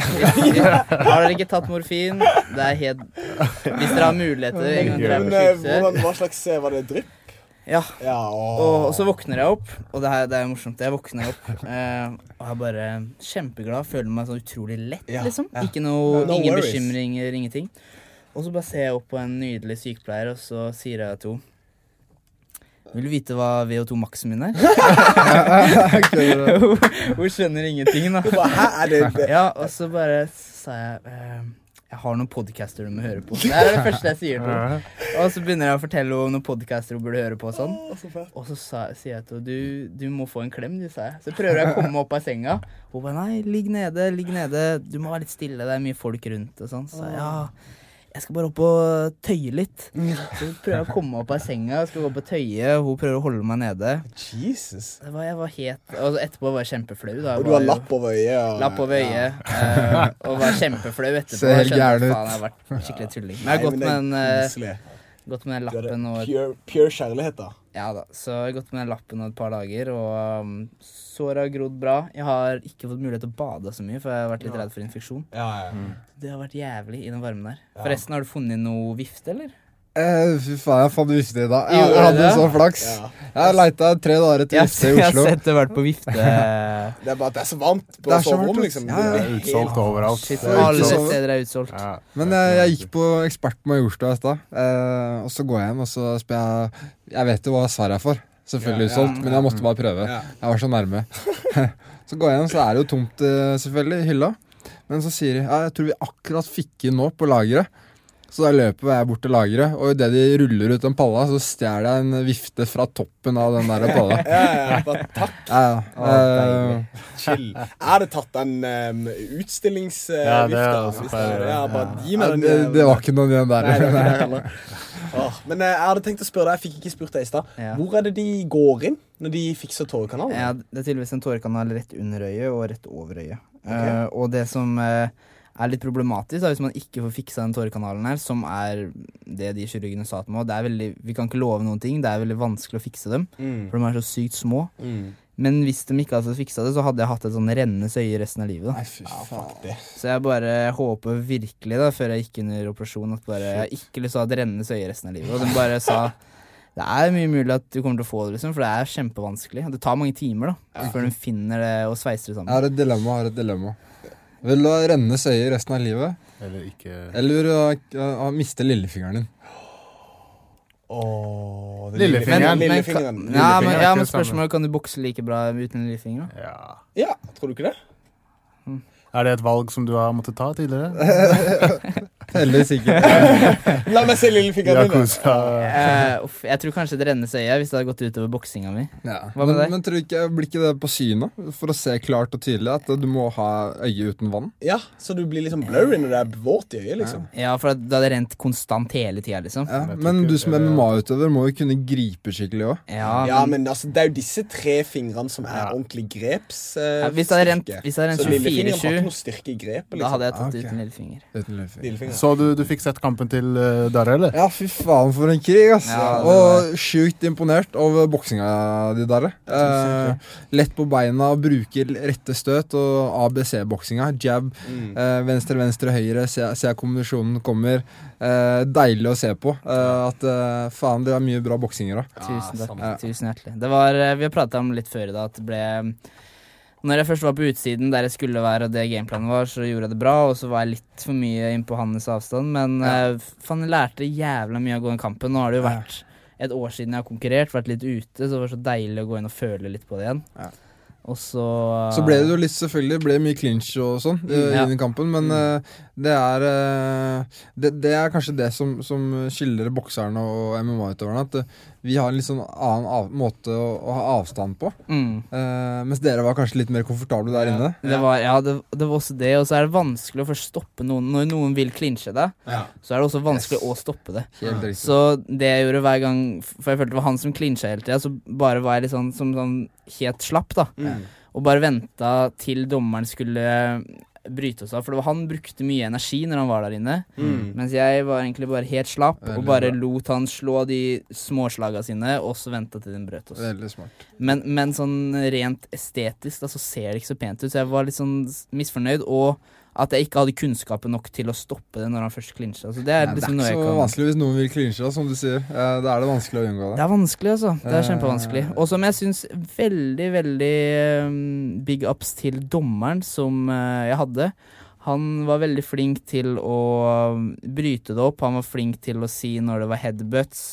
Har dere ikke tatt morfin, det er helt Hvis dere har muligheter en gang dere er Men på eh, sykehuset. hvordan, hva slags, eh, var det drypp? Ja. Ja, åh. Og, og så våkner jeg opp, og det, her, det er morsomt. Jeg våkner opp eh, og er bare kjempeglad. Føler meg så utrolig lett, Ja, liksom. ja. Ikke noe, No ingen worries. bekymringer, ingenting. Og så bare ser jeg opp på en nydelig sykepleier, og så sier jeg til henne: Vil du vite hva V O to maksen min er? Hun hun skjønner ingenting, da. Hun bare, hæ, er det det? Ja, og så bare sa jeg eh, jeg har noen podcaster du må høre på. Det er det første jeg sier til henne. Og så begynner jeg å fortelle om noen podcaster hun burde høre på og sånn. Åh, så fett. Og så sa, sier jeg til henne, du, du må få en klem, du, sa jeg. Så prøver jeg å komme meg opp av senga. Hun bare, nei, ligg nede, ligg nede. Du må være litt stille, det er mye folk rundt og sånn. Så sa jeg, ja, jeg skal bare opp og tøye litt. Så prøver jeg å komme meg opp av senga, skal gå opp og tøye, og hun prøver å holde meg nede. Jesus. Det var, jeg var helt, og etterpå var jeg kjempeflau. Da. Og du Jeg har var jo- lapp over øyet. Og, Lapp over øyet, eh, og var kjempeflau etterpå. Ser helt Jeg skjønte at gæren ut. faen, jeg har vært skikkelig tulling. Men jeg har Nei, gått men med det en, er eh, koselig. gått med den Du har det lappen og pure, pure kjærlighet, da. ja da, så jeg har gått med den lappen og et par dager, og um, såret har grodd bra. Jeg har ikke fått mulighet til å bade så mye, for jeg har vært litt redd for infeksjon. Ja, ja. Det har vært jævlig i den varmen der. Ja. Forresten, har du funnet noe vifte, eller? Eh, fy faen, jeg fant vifte i dag. Jeg, Gjorde jeg du hadde det? så flaks. Ja. Jeg leita tre dager etter Jeg, vifte i jeg har Oslo. sett det vært på vifte. Det er bare at det er så varmt på Det er så soverommet, varmt, liksom. ja, ja. Det Det er er utsolgt overalt. Shit, Det er alle utsolgt. steder er utsolgt. Ja. Men jeg, jeg gikk på Ekspert på Majorstua i stad, eh, og så går jeg hjem, og så spør jeg Jeg vet jo hva svaret er for. Selvfølgelig Ja, ja. utsolgt, men jeg måtte bare prøve. Ja. Jeg var så nærme. Så går jeg hjem, så er det jo tomt, eh, selvfølgelig, i hylla. Men så sier de ja, jeg tror vi akkurat fikk inn nå på lageret. Så da løper jeg bort til lageret, og idet de ruller ut den palla, så stjeler jeg en vifte fra toppen av den der palla. Ja, ja, bare takk. Ja, ja. Å, deilig. Eh, Chill. Er det tatt en um, utstillingsvifte? Ja, det er altså, hvis det er det. Ja, bare gi ja, meg den. det, det var ikke noen igjen der. Nei, det var ikke det heller. Åh, men eh, jeg hadde tenkt å spørre deg, jeg fikk ikke spurt deg i stad. Ja. Hvor er det de går inn når de fikser tårekanalen? Ja, det er tydeligvis en tårekanal rett under øyet og rett over øyet. Eh, og det som eh, er litt problematisk, da, hvis man ikke får fiksa den tårekanalen her, som er det de kirurgene sa til meg, det er veldig, vi kan ikke love noen ting, det er veldig vanskelig å fikse dem, Mm. for de er så sykt små. Mm. Men hvis de ikke hadde fiksa det, så hadde jeg hatt et sånn rennende øye resten av livet. Da. Nei, fy faen. Så jeg bare håper virkelig, da, før jeg gikk under operasjon, at bare, jeg har ikke lyst til å ha et rennende øye resten av livet. Og de bare sa det er mye mulig at du kommer til å få det, liksom, for det er kjempevanskelig. Det tar mange timer da, før de finner det og sveiser det Jeg sammen. har et dilemma. Jeg har et dilemma. Vil du ha rennende øye resten av livet, Eller ikke. eller uh, uh, miste lillefingeren din? Åh, det er Lillefingeren. Men, men, Lillefingeren. kan, ja, men, er ja, ikke men det samme. spørsmålet, kan du bokse like bra uten lillefinger? Da? Ja. Ja, tror du ikke det? Er det et valg som du har måttet ta tidligere? Heldigvis ikke. La meg se lillefingeren min. Uh, uff, jeg tror kanskje det rennes øye hvis det hadde gått utover boksinga mi. Ja. Hva med men, deg? men tror du ikke, blir ikke det på synet? For å se klart og tydelig at du må ha øye uten vann? Ja, så du blir liksom blurry når det er våt i øyet, liksom. Ja, for da hadde det rent konstant hele tida, liksom. Ja, men du som M M A-utøver må jo kunne gripe skikkelig også. Ja, ja men, men altså, det er jo disse tre fingrene som er ordentlig greps uh, ja, hvis det hadde rent, hvis det hadde rent tjuefire sju, har ikke noe styrke i grepet, liksom. Da hadde jeg tatt Ah, okay. ut en lillefinger. Uten lillefinger. Så du, du fikk sett kampen til uh, Darre, eller? Ja, fy faen for en krig, ass. Ja, og sjukt imponert over boksinga di, Darre. Eh, lett på beina, bruker rette støt og A B C-boksinga. Jab, mm. eh, venstre, venstre, høyre. Se, se kombinasjonen kommer. Eh, deilig å se på. Eh, at eh, faen, det er mye bra boksinger da. Tusen takk. Ja. Tusen hjertelig. Det var, vi har pratet om litt før i dag at det ble... Når jeg først var på utsiden der jeg skulle være, og det gameplanen var, så gjorde jeg det bra, og så var jeg litt for mye inn på hans avstand, men ja. uh, faen, jeg lærte jævla mye av å gå den kampen. Nå har det jo vært et år siden jeg har konkurrert, vært litt ute, så det var så deilig å gå inn og føle litt på det igjen. Ja. Og så... Uh, så ble det jo litt, selvfølgelig, ble mye clinch og sånn mm, uh, ja. i den kampen, men uh, det er uh, det, det er kanskje det som, som skiller bokserne og M M A-utøverne, at uh, vi har en litt sånn annen av, måte å, å ha avstand på. Mm. Uh, mens dere var kanskje litt mer komfortable der inne. Det var, ja, det, det var også det, og så er det vanskelig å først stoppe noen. Når noen vil clinche deg, ja. så er det også vanskelig yes. å stoppe det. Helt riktig. Så det jeg gjorde hver gang, for jeg følte det var han som clincha hele tiden, så bare var jeg litt sånn, som sånn helt slapp da. Mm. Og bare ventet til dommeren skulle bryte oss av, for det var, han brukte mye energi når han var der inne, mm. mens jeg var egentlig bare helt slapp, veldig og bare bra. Lot han slå de småslaga sine, og så ventet til den brøt oss. Veldig smart. Men, men sånn rent estetisk, da, så ser det ikke så pent ut, så jeg var litt sånn misfornøyd, og at jeg ikke hadde kunnskapen nok til å stoppe det når han først klinsja. Altså, det er, ja, liksom det er ikke så kan... vanskelig hvis noen vil klinsje, som du sier. Eh, da er det vanskelig å unngå det. Det er vanskelig, altså. Det er kjempevanskelig. Og som jeg synes veldig, veldig um, big ups til dommeren som uh, jeg hadde. Han var veldig flink til å bryte det opp. Han var flink til å si når det var headbutts.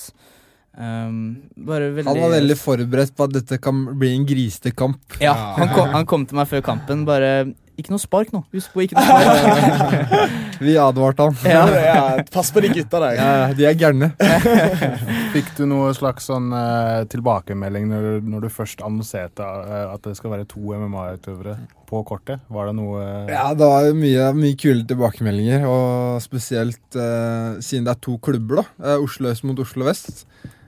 Um, bare veldig... Han var veldig forberedt på at dette kan bli en grisete kamp. Ja, han kom, han kom til meg før kampen, bare... Ikke noe spark nå. Husk på, ikke noe spark. Vi advarte han. Ja. Ja, pass på de gutta der. Ja, de er gærne. Fikk du noe slags sånn uh, tilbakemelding når, når du først annonserte uh, at det skal være to M M A-utøvere på kortet? Var det noe... Uh... Ja, det var mye, mye kule tilbakemeldinger, og spesielt uh, siden det er to klubber da. Uh, Oslo Øst mot Oslo Vest.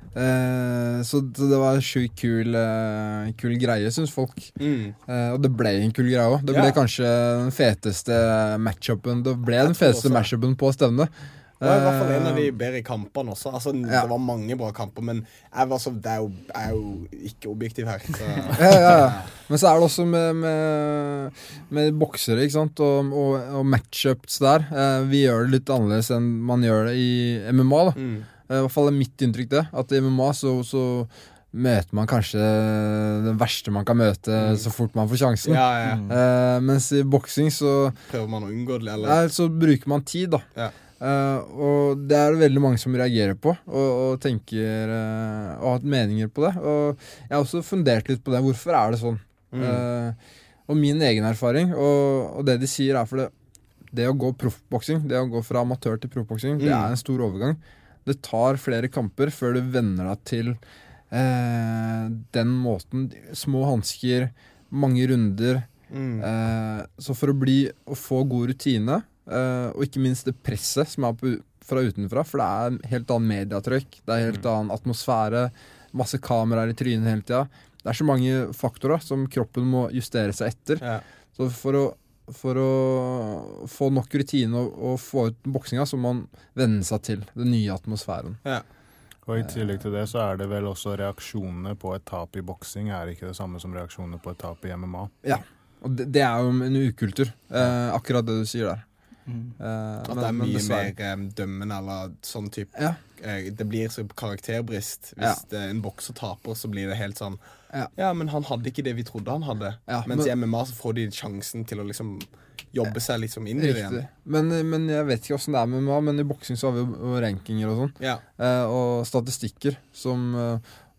Uh, så, så det var en sjukt kul, uh, kul greie, synes folk. Mm. Uh, og det ble en kul greie også. Det ble ja. kanskje den feteste matchupen. Det ble den feteste matchupen på stevnet. Det var i hvert fall en av de bedre kampene også. Altså, ja. Det var mange bra kamper, men jeg, var så, det er jo, jeg er jo ikke objektiv her. Så. ja, ja, ja. Men så er det også med, med, med boksere, ikke sant? Og, og, og matchups der. Uh, vi gjør det litt annerledes enn man gjør det i M M A da. Mm. I hvert fall er mitt inntrykk det, at i M M A så, så møter man kanskje den verste man kan møte mm. så fort man får sjansen. Ja, ja. Uh, mens i boksing så prøver man å unngå det, eller? Ja, så bruker man tid da. Ja. Uh, og det er det veldig mange som reagerer på, og, og tenker, uh, og har hatt meninger på det. Og jeg har også fundert litt på det, hvorfor er det sånn? Mm. Uh, og min egen erfaring, og, og det de sier er for det, det å gå proffboksing, det å gå fra amatør til proffboksing, mm. det er en stor overgang. Det tar flere kamper før du venner deg til eh, den måten. Små hansker, mange runder. Mm. Eh, så for å bli og få god rutine, eh, og ikke minst det presset som er på, fra utenfra, for det er en helt annen mediatrykk, det er en helt annen atmosfære, masse kameraer i trynet hele tiden. Det er så mange faktorer som kroppen må justere seg etter. Ja. Så for å For å få nok rutine og, og få ut boksinga, så må man venne seg til den nye atmosfæren. Ja. Og i tillegg til det så er det vel også reaksjonene på et tap i boksing er ikke det samme som reaksjonene på et tap i M M A. Ja, og det, det er jo en ukultur. Eh, akkurat det du sier der. Mm. Eh, At det er mye mer um, dømmende eller sånn type. Ja. Eh, det blir så karakterbrist. Hvis ja. det, en bokser taper, så blir det helt sånn ja. ja, men han hadde ikke det vi trodde han hadde. Ja, Mens men, i M M A så får de sjansen til å liksom jobbe seg liksom inn i det igjen. Men, men jeg vet ikke hvordan det er med M M A, men i boksing så har vi jo rankinger og sånn. Ja. Eh, og statistikker som,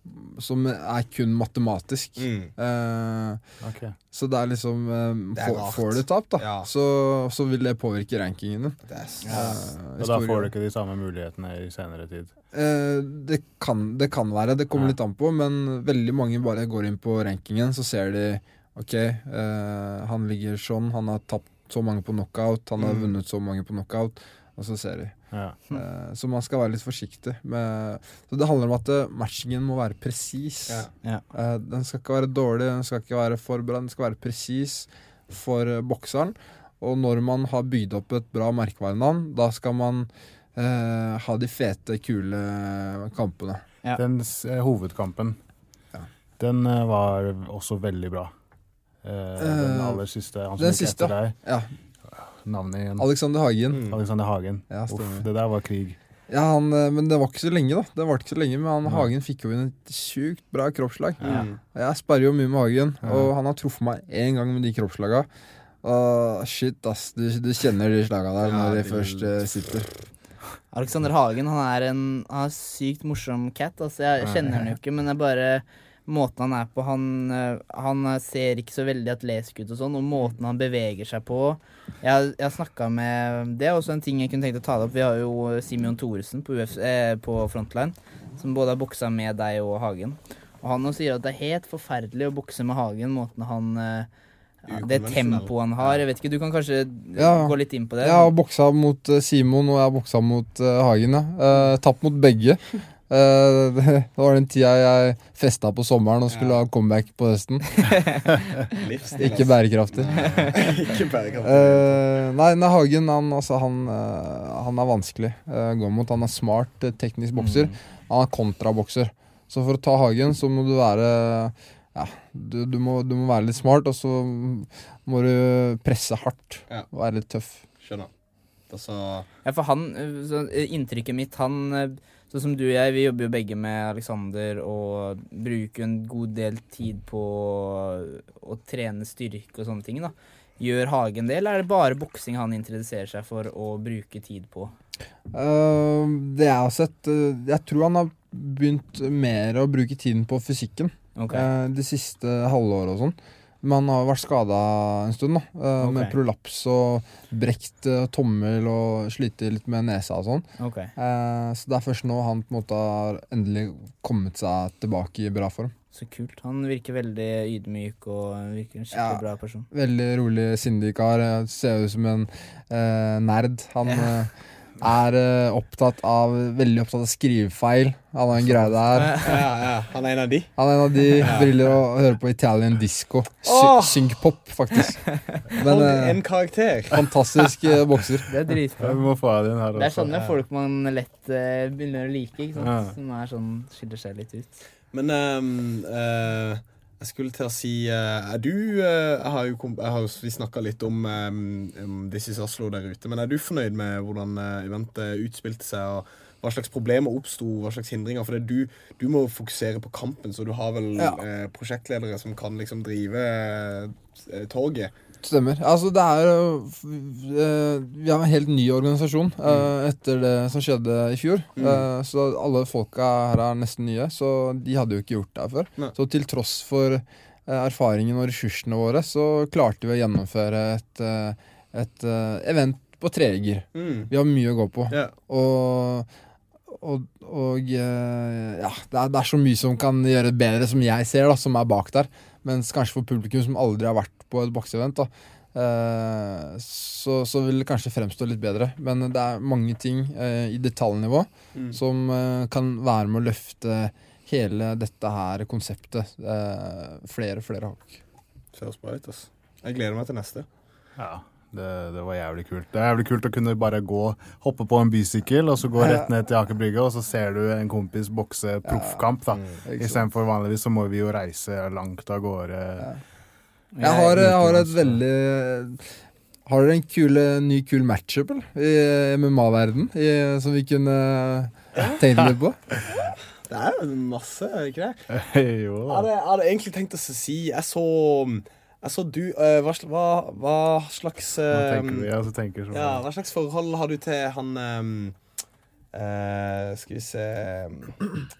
som er kun matematisk. Mm. Eh, okay. Så det er liksom eh, det er får, får du tap, da, ja. så, så vil det påvirke rankingen din. Det er, ja. uh, Og da får du ikke de samme mulighetene i senere tid? Eh, det, kan, det kan være, det kommer ja. litt an på, men veldig mange bare går inn på rankingen, så ser de ok, eh, han ligger sånn, han har tapt så mange på knockout, han har mm. vunnet så mange på knockout, og så ser de. Ja. Uh, så man skal være litt forsiktig med, så det handler om at uh, matchingen må være precis. Ja. Ja. Uh, den skal ikke være dårlig, den skal ikke være forberedt, den skal være precis for uh, bokseren. Og når man har bygd opp et bra merkevarenavn, da skal man uh, ha de fete, kule kampene. Ja. Den uh, hovedkampen, ja. den uh, var også veldig bra. Uh, den aller siste, han som den siste, etter deg. Ja. Navnet igjen. Alexander Hagen. Mm. Alexander Hagen. Ja, Uff, det der var krig. Ja, han, men det var ikke så lenge da. Det var ikke så lenge, men han, Hagen fikk jo inn et sykt bra kroppsslag. Mm. Jeg sperrer jo mye med Hagen, ja. og han har truffet meg en gang med de kroppsslagene. Uh, shit, ass. Du, du kjenner de slagene der ja, når de først uh, sitter. Alexander Hagen, han er en han er sykt morsom cat. Altså, jeg kjenner han jo ikke, men det er bare måten han er på. Han, han ser ikke så veldig atletisk ut og sånn, og måten han beveger seg på. Jeg, jeg har snakket med det, er også en ting jeg kunne tenkt å ta det opp. Vi har jo Simeon Thoresen på, U F C, eh, på Frontline, som både har bokset med deg og Hagen. Og han også sier at det er helt forferdelig å bokse med Hagen, måten han ja, det tempoet han har. Jeg vet ikke, du kan kanskje ja, gå litt inn på det. Jeg har bokset mot uh, Simon, og jeg har bokset mot uh, Hagen, ja. Uh, tapt mot begge. Uh, det, det var den tida jeg festet på sommeren og skulle ja. ha comeback på høsten. Ikke bærekraftig. Ikke bærekraftig. Uh, nei, nei, Hagen, han, altså, han, uh, han er vanskelig uh, gå mot. Han er smart, uh, teknisk bokser. Mm. Han er kontrabokser. Så for å ta Hagen, så må du være ja, du, du, må, du må være litt smart, og så må du presse hardt ja. og være litt tøff. Skjønner. Altså... Ja, for han, så, inntrykket mitt, han... Så som du og jeg, vi jobber jo begge med Alexander og bruker en god del tid på å trene styrke og sånne ting da. Gjør Hagen det, eller er det bare boksing han interesserer seg for å bruke tid på? Uh, det jeg har sett, uh, jeg tror han har begynt mer å bruke tiden på fysikken okay. uh, de siste halvåret og sånn. Men han har vært skadet en stund da, uh, okay. med prolaps og brekt uh, tommel og sliter litt med nesa og sånn. Okay. Uh, så det er først nå han på en måte har endelig kommet seg tilbake i bra form. Så kult. Han virker veldig ydmyk og virker en skikkelig ja, bra person. Veldig rolig, sindig kar. Ser ut som en uh, nerd. Han... Ja. Uh, er uh, opptatt av veldig opptatt av skrivefeil. Han har en greie der. Ja, ja. Han er en av de. Han er en av de. Ja. Briller og hører på Italian disco. Sy oh. Synk-pop, faktisk. Men, uh, en karakter. Fantastisk uh, bokser. Det er dritbra. Vi må få den her også. Det er sånne folk man lett uh, begynner å like, ikke sant? Ja. Som er sånn, skiller seg litt ut. Men um, uh, jeg skulle til å si uh, er du, uh, jeg har jo, jeg har jo vi snakket litt om, um, om This is Oslo der ute, men er du fornøyd med hvordan uh, eventet utspilte seg, og hva slags problemer oppstod, hva slags hindringer? For det, du, du må fokusere på kampen, så du har vel ja. uh, prosjektledere som kan liksom drive uh, toget. Stemmer. Altså det er uh, vi har en helt ny organisasjon uh, mm. etter det som skjedde i fjor. Mm. Uh, så alle folka her er nesten nye, så de hadde jo ikke gjort det her før. Nei. Så til tross for uh, erfaringen og ressursene våre, så klarte vi å gjennomføre et, uh, et uh, event på treegger. Mm. Vi har mye å gå på. Yeah. Og og, og uh, ja, det er, det er så mye som kan gjøre det bedre, som jeg ser da, som er bak der. Mens kanskje for publikum som aldri har vært på et bokseevent da, uh, så, så vil det kanskje fremstå litt bedre. Men det er mange ting uh, i detaljnivå mm. som uh, kan være med å løfte hele dette her konseptet uh, flere, flere hakk. Kjøres bra ut, ass. Jeg gleder meg til neste. Ja. Det, det var jævlig kult. Det er jævlig kult å kunne bare gå, hoppe på en bysykkel, og så gå rett ned til Aker Brygge, og så ser du en kompis bokse proffkamp da. Ja, mm, I stedet for vanligvis så må vi jo reise langt av gårde. Ja. Jeg har, jeg har et veldig... Har dere en kule, ny kul matchup eller? I M M A-verden som vi kunne tenkt litt på? Det er jo masse, ikke det? Jo. Jeg hadde, jeg hadde egentlig tenkt å si, jeg så... Altså, du, uh, hva, hva, hva slags uh, Hva tenker du? Jeg også tenker sånn. Ja, hva slags forhold har du til han um, uh, Skal vi se um,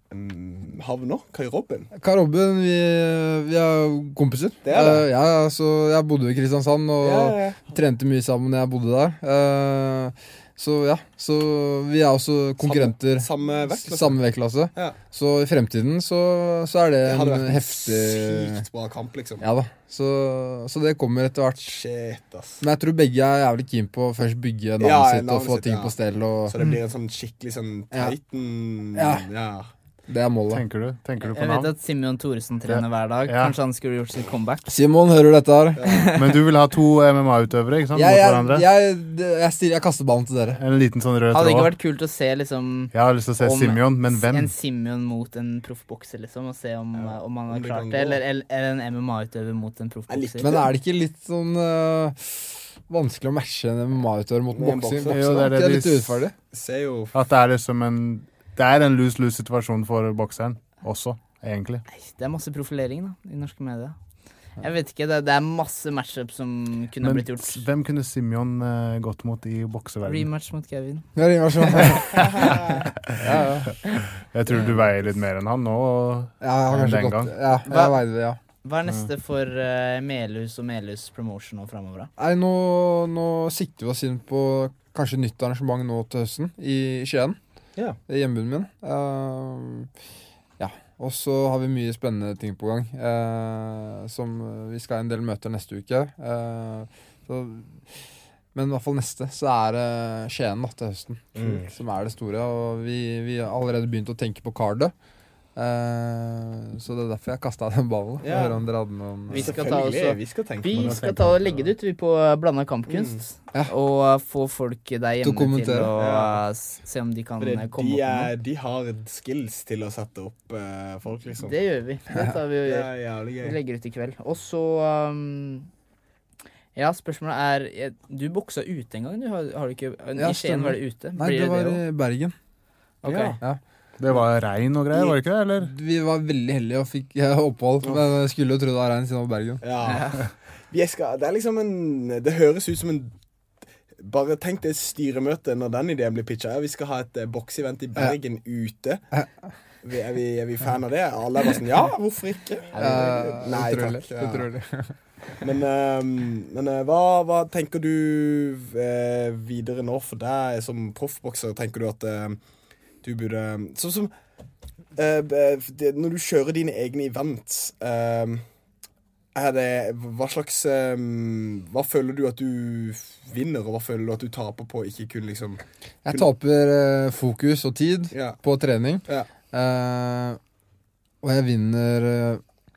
um, havner? Kai Robben? Kai Robben, vi, vi er kompiser. Det er det. Uh, ja, så jeg bodde i Kristiansand og ja, ja. trente mye sammen når jeg bodde der. Uh, så ja, så vi er også konkurrenter. Samme, samme vektklasse. Samme vektklasse. Ja. Så i fremtiden så, så er det, det en heftig... sykt bra kamp, liksom. Ja da, så, så det kommer etter hvert. Shit, ass. Men jeg tror begge er jævlig keen på å først bygge navnet ja, sitt og få sitt, ting ja. på stell. Og... Så det blir en sånn skikkelig sånn Titan... Ja. ja. Det er målet. Tenker du? Tenker du på jeg navn? vet at Simeon Thoresen trener ja. hver dag. Ja. Kanskje han skulle gjort sitt comeback. Simon, hører du dette her? Ja. Men du vil ha to M M A-utøvere, ikke sant? Jeg, mot jeg, hverandre? Jeg, jeg, jeg, jeg kaster ballen til dere. En liten sånn rød tråd. Hadde ikke vært kult å se liksom... Jeg har lyst til å se Simeon, men hvem? En Simeon mot en proffbokser, liksom, og se om, ja. om han har klart det. Eller, eller en M M A-utøver mot en proffbokser. Men er det ikke litt sånn... Uh, vanskelig å matche en M M A-utøver mot boksing? Jo, det er det, det er litt urettferdig. At det er liksom en... Det er en lose-lose-situasjon for bokseren. Også, egentlig. Nei, det er masse profilering da, i norske medier. Jeg vet ikke, det, det er masse matchup som kunne Men blitt gjort. Hvem kunne Simeon uh, gått mot i bokseverdenen? Rematch mot Kevin. Ja, rematch mot ja, ja. Jeg tror du veier litt mer enn han nå. Ja, jeg har kanskje gått. Ja, jeg veier det, ja. Hva er neste for uh, Melhus og Melhus Promotion og fremover da? Nei, nå, nå sikter vi oss inn på kanskje nytt arrangement nå til høsten i Skien. Ja. Det er hjembyen min. Uh, Og så har vi mye spennende ting på gang. Eh, som vi skal ha en del møter neste uke. Eh, så, men i hvert fall neste, så er det Skien da, til høsten. Mm. Som er det store. Og vi, vi har allerede begynt å tenke på kardet. Eh, så det er derfor jeg kastet den ballen. Ja. Om dere hadde noen, vi skal ta, også, vi skal, vi skal ta og legge det ut vi på Blanda Kampkunst. Mm. Ja. Og få folk der hjemme til å ja. se om de kan det, komme de opp med noe. De har skills til å sette opp uh, folk, liksom. Det gjør vi. Det tar vi og gjør. Ja, vi legger ut i kveld. Og så um, ja, spørsmålet er Du boksa ute en gang, du har, har du ikke ja, I Skien var det ute. Nei, Blir det var det i Bergen. Ok ja. Ja. Det var regn og greier, var det ikke det, eller? Vi var veldig heldige og fikk ja, opphold, men jeg skulle jo tro det var regn siden det var Bergen. Ja. Vi skal, det er liksom en... Det høres ut som en... Bare tenk det styremøtet når den ideen blir pitchet. Ja, vi skal ha et uh, boksevent i Bergen ja. ute. Ja. Vi, er, vi, er vi fan av det? Alle er bare sånn, ja, hvorfor ikke? Uh, Nei, utrolig, takk. Ja. Utrolig. Men, um, men uh, hva, hva tenker du uh, videre nå for deg som proffbokser? Tenker du at... Uh, Du burde Sånn som uh, det, når du kjører dine egne events uh, er det Hva slags um, Hva føler du at du vinner, og hva føler du at du taper på ikke kun liksom kun... Jeg taper uh, fokus og tid ja. på trening ja. uh, og jeg vinner uh,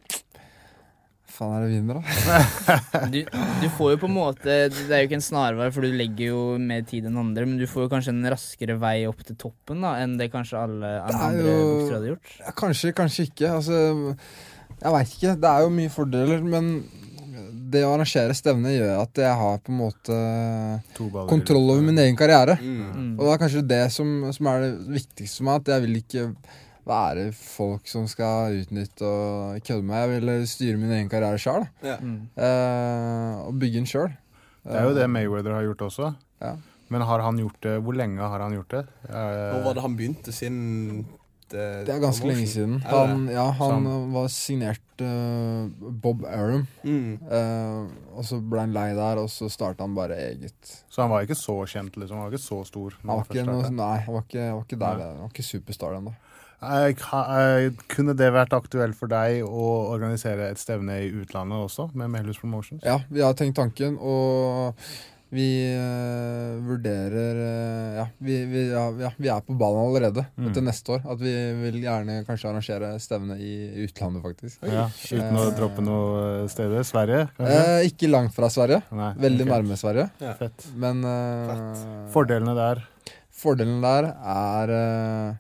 faen er det vinner da? du, du får jo på en måte det er jo ikke en snarvei, for du legger jo mer tid enn andre, men du får jo kanskje en raskere vei opp til toppen da, enn det kanskje alle, alle andre jo, bokser hadde gjort. Ja, kanskje, kanskje ikke. Altså, jeg vet ikke. Det er jo mye fordeler, men det å arrangere stevne gjør at jeg har på en måte kontroll over min egen karriere. Mm. Og det er kanskje det som, som er det viktigste for meg, at jeg vil ikke være folk som skal utnytte og kødde meg. Jeg vil styre min egen karriere selv ja. mm. eh, og bygge den selv. Det er jo det Mayweather har gjort også. Ja. Men har han gjort det? Hvor lenge har han gjort det? Hvor var det han begynte sin det, det er ganske lenge siden. Han, ja, han var signert uh, Bob Arum. Mm. Uh, og så ble han lei der, og så startet han bare eget. Så han var ikke så kjent, liksom? Han var ikke så stor? Han var ikke, noe, nei, han var ikke, han var ikke der. Han var ikke superstar ennå. Jeg, jeg, kunne det vært aktuelt for deg å organisere et stevne i utlandet også, med Melhus Promotions? Ja, vi har tenkt tanken, og vi uh, vurderer uh, ja, vi, vi, ja, ja, vi er på ballen allerede mm. til neste år. At vi vil gjerne kanskje arrangere stevne i utlandet, faktisk. Ja, uten å uh, droppe noe steder? Sverige? Uh, ikke langt fra Sverige. Nei, Veldig okay. nærme Sverige. Ja. Fett. Men uh, Fett. Fordelene der? Fordelene der er... Uh,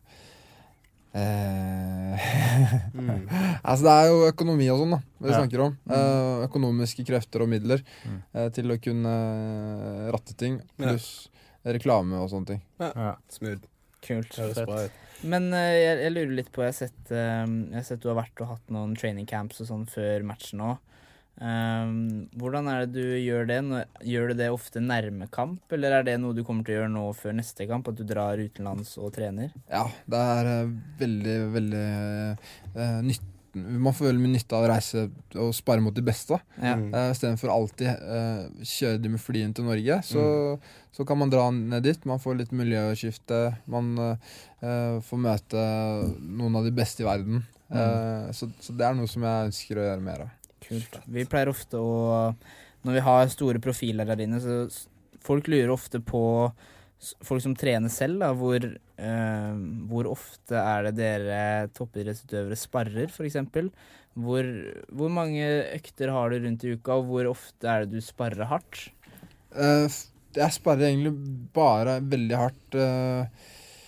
Eh, mm. altså det er jo økonomi og sånn da vi ja. snakker om mm. eh, økonomiske krefter og midler mm. eh, til å kunne ratte ting pluss ja. reklame og sånne ting ja. Ja. Smooth. Kult. Men uh, jeg, jeg lurer litt på jeg har sett, uh, jeg har sett du har vært og hatt noen training camps og sånn før matchen også Um, hvordan er det du gjør det? Gjør du det ofte nærme kamp, eller er det noe du kommer til å gjøre nå før neste kamp, at du drar utenlands og trener? Ja, det er uh, veldig, veldig uh, nytt. Man får veldig mye nytte av å reise og spare mot de beste. Ja. Uh, I stedet for alltid uh, kjøre de med flyen til Norge, så, mm. så kan man dra ned dit. Man får litt miljøskifte. Man uh, får møte noen av de beste i verden. Mm. Uh, så, så det er noe som jeg ønsker å gjøre mer av. Kult. Vi pleier ofte å, når vi har store profiler der inne, så folk lurer ofte på folk som trener selv, da, hvor, eh, hvor ofte er det dere toppidrettsutøvere sparrer, for eksempel? Hvor, hvor mange økter har du rundt i uka, og hvor ofte er det du sparrer hardt? Uh, jeg sparrer egentlig bare veldig hardt uh,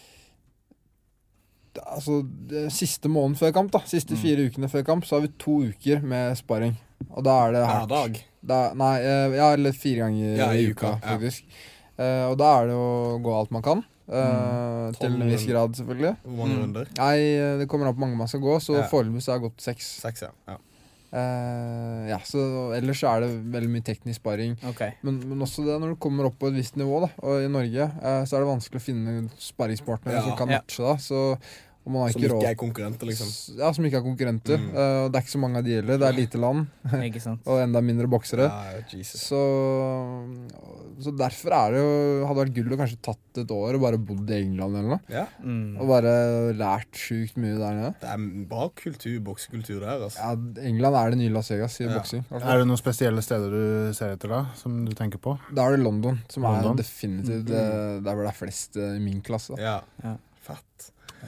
altså, det siste måneden før kamp, da. Siste mm. fire ukene før kamp, så har vi to uker med sparring. Og da er det hardt. Hver dag? Da, nei, ja, eller fire ganger ja, i uka, uka faktisk. Ja. Uh, og da er det å gå alt man kan. Uh, mm. Til en viss grad, selvfølgelig. Hvor mange runder? Mm. Nei, det kommer an på mange man skal gå, så ja. Foreløpig så har jeg gått seks. Seks, ja. Ja. Uh, ja, så ellers så er det veldig mye teknisk sparring. Okay. Men, men også det når du kommer opp på et visst nivå, da. Og i Norge uh, så er det vanskelig å finne sparringspartnere ja. Som kan matche da. Så og man har som ikke, ikke råd, er konkurrenter, liksom. Ja, som ikke er konkurrenter. Mm. Uh, det er ikke så mange av de gjelder. Det er lite land. Ikke sant. Og enda mindre boksere. Ja, Jesus. Så, så derfor er det jo hadde vært gull å kanskje tatt et år og bare bodd i England eller noe. Ja. Mm. Og bare lært sykt mye der nede. Det er bra kultur, boksekultur der, altså. Ja, England er det nye Las Vegas i ja. Boksing. Er det noen spesielle steder du ser etter da, som du tenker på? Da er det London, som London. Er definitivt mm. der hvor det er flest i min klasse. Ja, ja. Fett.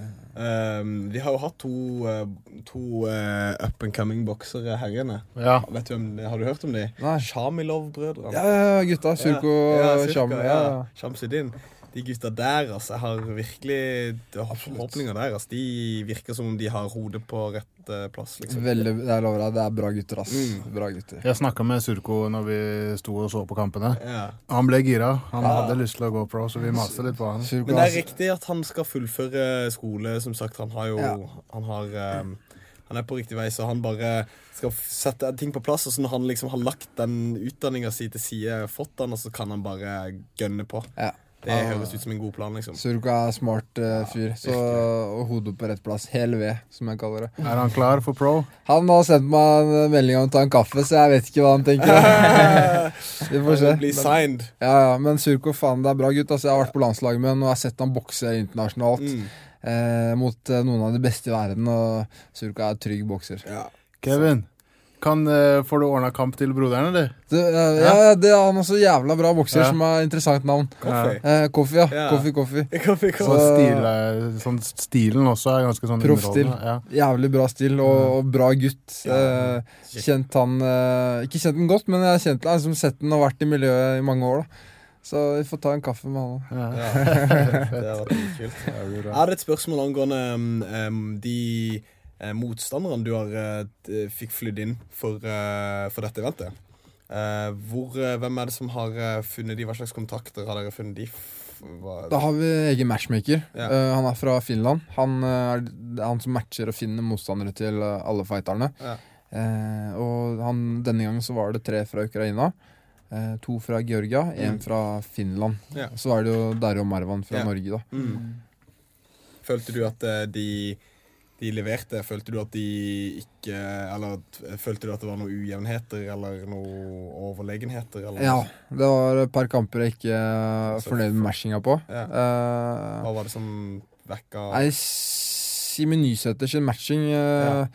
Um, vi har jo hatt to, uh, to uh, up-and-coming-boksere her inne. Ja. Vet du om, har du hørt om de? Nei. Shamilov-brødrene. Ja, ja, gutta. Surko ja, og Sham. Ja, ja. Shamsuddin. De gutta der, altså, jeg har virkelig forhåpninger der, altså. De virker som om de har hodet på rett uh, plass, liksom. Veldig, jeg lover deg, det er bra gutter, ass. Mm. Bra gutter. Jeg snakket med Surko når vi sto og så på kampene. Ja. Han ble gira. Han ja. Hadde lyst til å gå pro, så vi maste litt på han. Surko, men det er riktig at han skal fullføre skole, som sagt. Han har jo, ja. han har... Um, han er på riktig vei, så han bare skal sette ting på plass, og så når han liksom har lagt den utdanningen si til side, fått den, og så kan han bare gønne på. Ja. Det ah. høres ut som en god plan, liksom. Surko er smart uh, fyr, så, og hodet på rett plass. Hele ved, som jeg kaller det. Er han klar for pro? Han har sendt meg en melding om å ta en kaffe, så jeg vet ikke hva han tenker. Vi får se. Bli signed. Ja, ja, men Surko, faen, det er bra gutt. Altså, jeg har vært på landslaget med han, og jeg har sett han bokse internasjonalt. Mm. Eh, mot eh, noen av de beste i verden, og Surko er trygg bokser. Ja. Kevin, kan, uh, får du ordnet kamp til broderen, eller? Det, uh, ja, ja, det er han også jævla bra bokser, ja. Som har interessant navn. Koffi. Eh, Koffi, ja. ja. Koffi, Koffi. Koffi, Koffi. Så stil, sånn stilen også er ganske sånn proffstil. Ja. Jævlig bra stil, og, og bra gutt. Ja. Eh, kjent han, eh, ikke kjent han godt, men jeg har kjent han, som sett han og vært i miljøet i mange år, da. Så vi får ta en kaffe med han. Ja. Ja. Det har vært kult. Jeg har et spørsmål angående um, de uh, motstanderne du har uh, fikk flydd inn for, uh, for dette eventet. Uh, hvor, uh, hvem er det som har uh, funnet de? Hva slags kontakter har dere funnet de? Hva... Da har vi egen matchmaker. Ja. Uh, han er fra Finland. Han uh, er han som matcher og finner motstandere til uh, alle fighterne. Ja. Uh, og han, denne gangen så var det tre fra Ukraina. Eh, to fra Georgia, en mm. fra Finland. Ja. Så er det jo Dario Marwan fra ja. Norge, da. Mm. Følte du at de, de leverte? Følte du at de ikke Eller følte du at det var noen ujevnheter eller noen overlegenheter? Eller? Ja, det var et par kamper jeg ikke var fornøyd med matchinga på. Ja. Eh, Hva var det som vekka? Nei, Simen Nysæters matching eh, ja.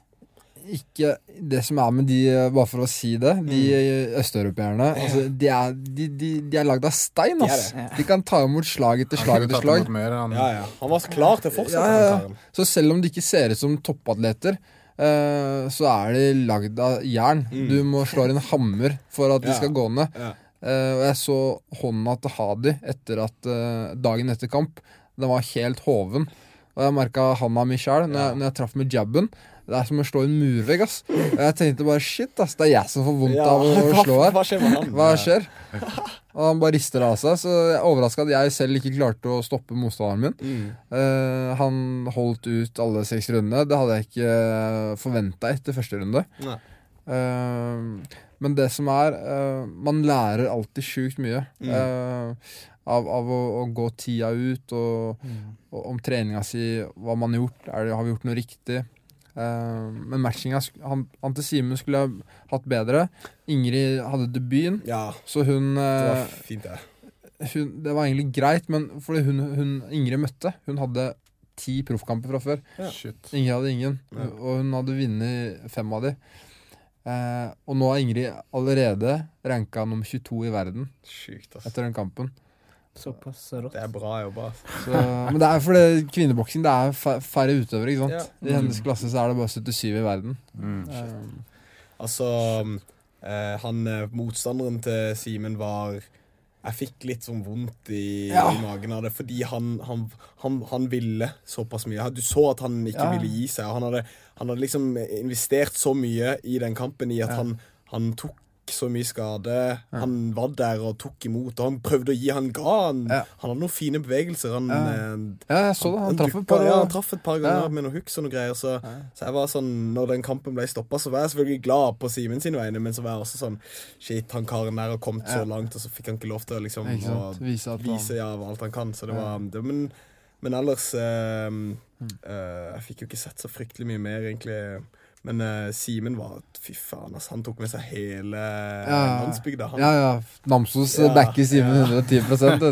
Ikke det som er med de, bare for å si det, de mm. østeuropeerne, altså, de er, de, de, de er lagd av stein, ass. De, de kan ta imot slag etter slag etter slag. Mer, han... Ja, ja. Han var klar til å fortsette. Ja, ja. Så selv om de ikke ser ut som toppatleter, uh, så er de lagd av jern. Mm. Du må slå en hammer for at de ja. Skal gå ned. Ja. Uh, og jeg så hånda til Hadi etter at, uh, dagen etter kamp, den var helt hoven. Og jeg merket handa mi selv når, ja. når jeg traff med jabben. Det er som å slå en murvegg, ass. Og jeg tenkte bare, shit, ass, det er jeg som får vondt ja, av å, å slå her. Hva skjer med han? Hva skjer? Og han bare rister av seg, så jeg er overrasket at jeg selv ikke klarte å stoppe motstanderen min. Mm. Uh, han holdt ut alle seks rundene. Det hadde jeg ikke forventet etter første runde. Nei. Uh, men det som er, uh, man lærer alltid sjukt mye mm. uh, av, av å, å gå tida ut, og, mm. og om treninga si, hva man har gjort, er det, har vi gjort noe riktig. Uh, men matchinga, han, han til Simen skulle ha hatt bedre. Ingrid hadde debuten, ja. Så hun... Uh, det var fint det. Hun, det var egentlig greit, men fordi hun, hun Ingrid møtte, hun hadde ti proffkamper fra før. Ja. Ingrid hadde ingen, ja. Og hun hadde vunnet fem av de. Eh, og nå er Ingrid allerede ranka nummer tjueto i verden. Sykt, altså. Etter den kampen. Såpass rått. Det er bra jobba. Så, men det er fordi kvinneboksing, det er færre utøvere, ikke sant? Ja. I hennes mm. klasse så er det bare syttisju i verden. Mm. Um, altså, eh, han motstanderen til Simen var... Jeg fikk litt sånn vondt i, ja. i magen av det, fordi han, han, han, han ville såpass mye. Du så at han ikke ja. ville gi seg, og han hadde, han hadde liksom investert så mye i den kampen i at ja. han, han tok så mye skade. Ja. Han var der og tok imot, og han prøvde å gi, han ga han, ja. han hadde noen fine bevegelser. Han, ja. ja, jeg så det, han, han traff et par, ja, han traff et par ganger ja. med noen hooks og noen greier, så, ja. så jeg var sånn, når den kampen ble stoppet, så var jeg selvfølgelig glad på Simen sine vegne, men så var jeg også sånn, shit, han karen der har kommet ja. så langt, og så fikk han ikke lov til å liksom, å vise, vise ja, alt han kan, så det var, det, men, men ellers, uh, mm. uh, jeg fikk jo ikke sett så fryktelig mye mer, egentlig. Men uh, Simen var, fy faen, altså, han tok med seg hele ja, landsbygda. Han, ja, ja. Namsos ja, backer Simen ja. hundre og ti prosent.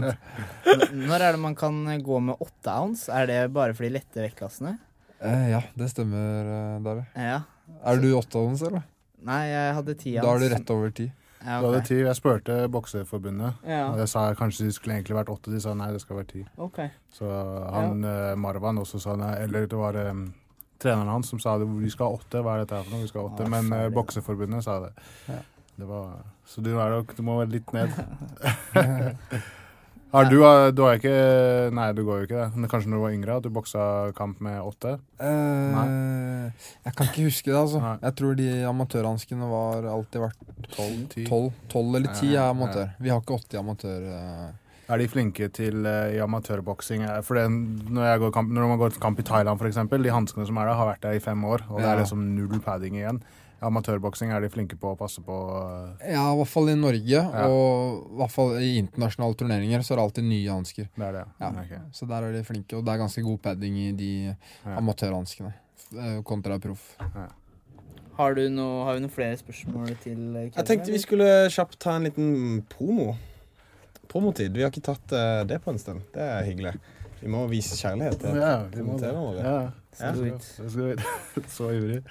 Når er det man kan gå med åtte ounce? Er det bare for de lette vektklassene? Eh, ja, det stemmer, der. Ja. Er du åtte ounce, eller? Nei, jeg hadde ti ounce. Da er du rett over ti. Ja, okay. Da hadde ti. Jeg spurte bokseforbundet, ja. og jeg sa kanskje de skulle egentlig vært åtte. De sa nei, det skal være ti. Okay. Så han, ja. uh, Marwan også sa nei, eller det var... Um, treneren hans som sa det, vi skal ha åtte, hva er dette her for noe? Vi skal ha åtte, ah, men uh, bokseforbundet sa det. Ja. Det var, så du, er, du må være litt ned. Har du, du har ikke, nei du går jo ikke det, men kanskje når du var yngre, at du boksa kamp med åtte? Uh, nei. Jeg kan ikke huske det, altså. Nei. Jeg tror de amatørhanskene var alltid vært tolv eller ti er amatør. Ja. Vi har ikke åtte i amatør. Uh, Er de flinke til uh, i amatørboksing? For det, når, jeg går kamp, når man går til kamp i Thailand for eksempel, de hanskene som er der har vært der i fem år, og ja. det er liksom null padding igjen. Amatørboksing, er de flinke på å passe på? Uh... Ja, i hvert fall i Norge, ja. og i hvert fall i internasjonale turneringer så er det alltid nye hansker. Det er det, ja. Okay. Så der er de flinke, og det er ganske god padding i de ja. amatørhanskene, kontra proff. Ja. Har du noe, har vi noen flere spørsmål til Kevin? Jeg tenkte vi skulle kjapt ta en liten promo. Promotid. Vi har ikke tatt uh, det på en stund. Det er hyggelig. Vi må vise kjærlighet til ja, vi må det. Ja, ja. Så, så ivrig.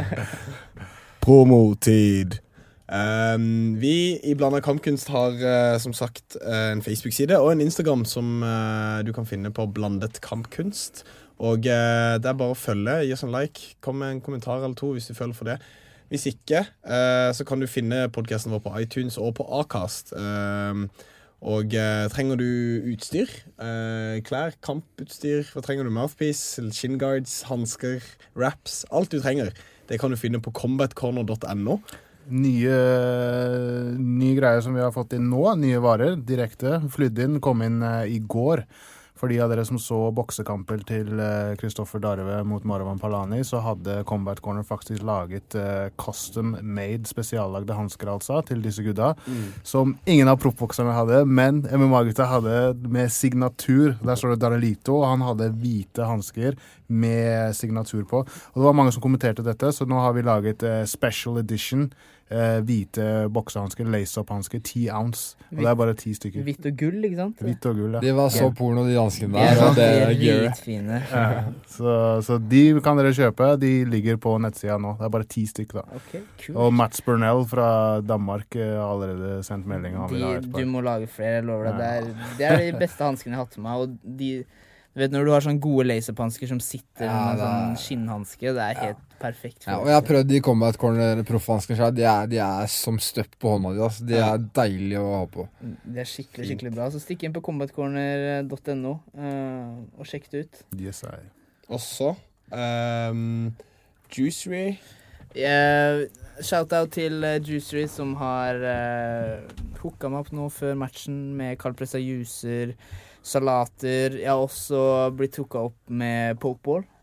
Promotid. Um, vi i Blandet Kampkunst har uh, som sagt uh, en Facebook-side og en Instagram som uh, du kan finne på Blandet Kampkunst. Og uh, det er bare å følge, gi oss en like, kom med en kommentar eller to hvis du føler for det. Hvis ikke, uh, så kan du finne podcasten vår på iTunes og på Acast. Uh, Og eh, trenger du utstyr, eh, klær, kamputstyr, hva trenger du? Mouthpiece, shin guards, handsker, wraps, alt du trenger. Det kan du finne på combat corner dot no. Nye, nye greier som vi har fått inn nå, nye varer, direkte, flydd inn, kom inn eh, i går. For de av dere som så boksekamper til Kristoffer uh, Darve mot Marwan Palani, så hadde Combat Corner faktisk laget uh, custom-made, spesiallagde hansker altså, til disse gudda, mm. som ingen av proffbokserne hadde, men M M A-gutta hadde med signatur. Der står det Darelito, og han hadde hvite hansker med signatur på. Og det var mange som kommenterte dette, så nå har vi laget uh, special edition, Uh, hvite boksehansker, lace-up-hansker, ti ounce, og det er bare ti stykker. Hvitt og gull, ikke sant? Hvitt og gull, ja. De var så yeah. porno, de hanskene der. Ja, det er dritfine. Ja, så, så de kan dere kjøpe, de ligger på nettsida nå. Det er bare ti stykker da. Okay, cool. Og Mats Burnell fra Danmark har allerede sendt melding. De, du må lage flere, jeg lover deg. Det er, det er de beste hanskene jeg har hatt med meg, og de... Du vet, når du har sånne gode laserpansker som sitter ja, med sånn skinnhanske, det er helt ja. perfekt. Ja, og jeg har prøvd de Combat Corner proffhansker selv. De er, de er som støpt på hånda di. Altså. De er deilige å ha på. Det er skikkelig, skikkelig bra. Så stikk inn på combat corner dot no uh, og sjekk det ut. Yes, I. Også um, Juicery. Yeah, shout-out til uh, Juicery som har uh, hooka meg opp nå før matchen med kaldpressa juicer, salater. Jeg har også blitt hooka opp med pokeball.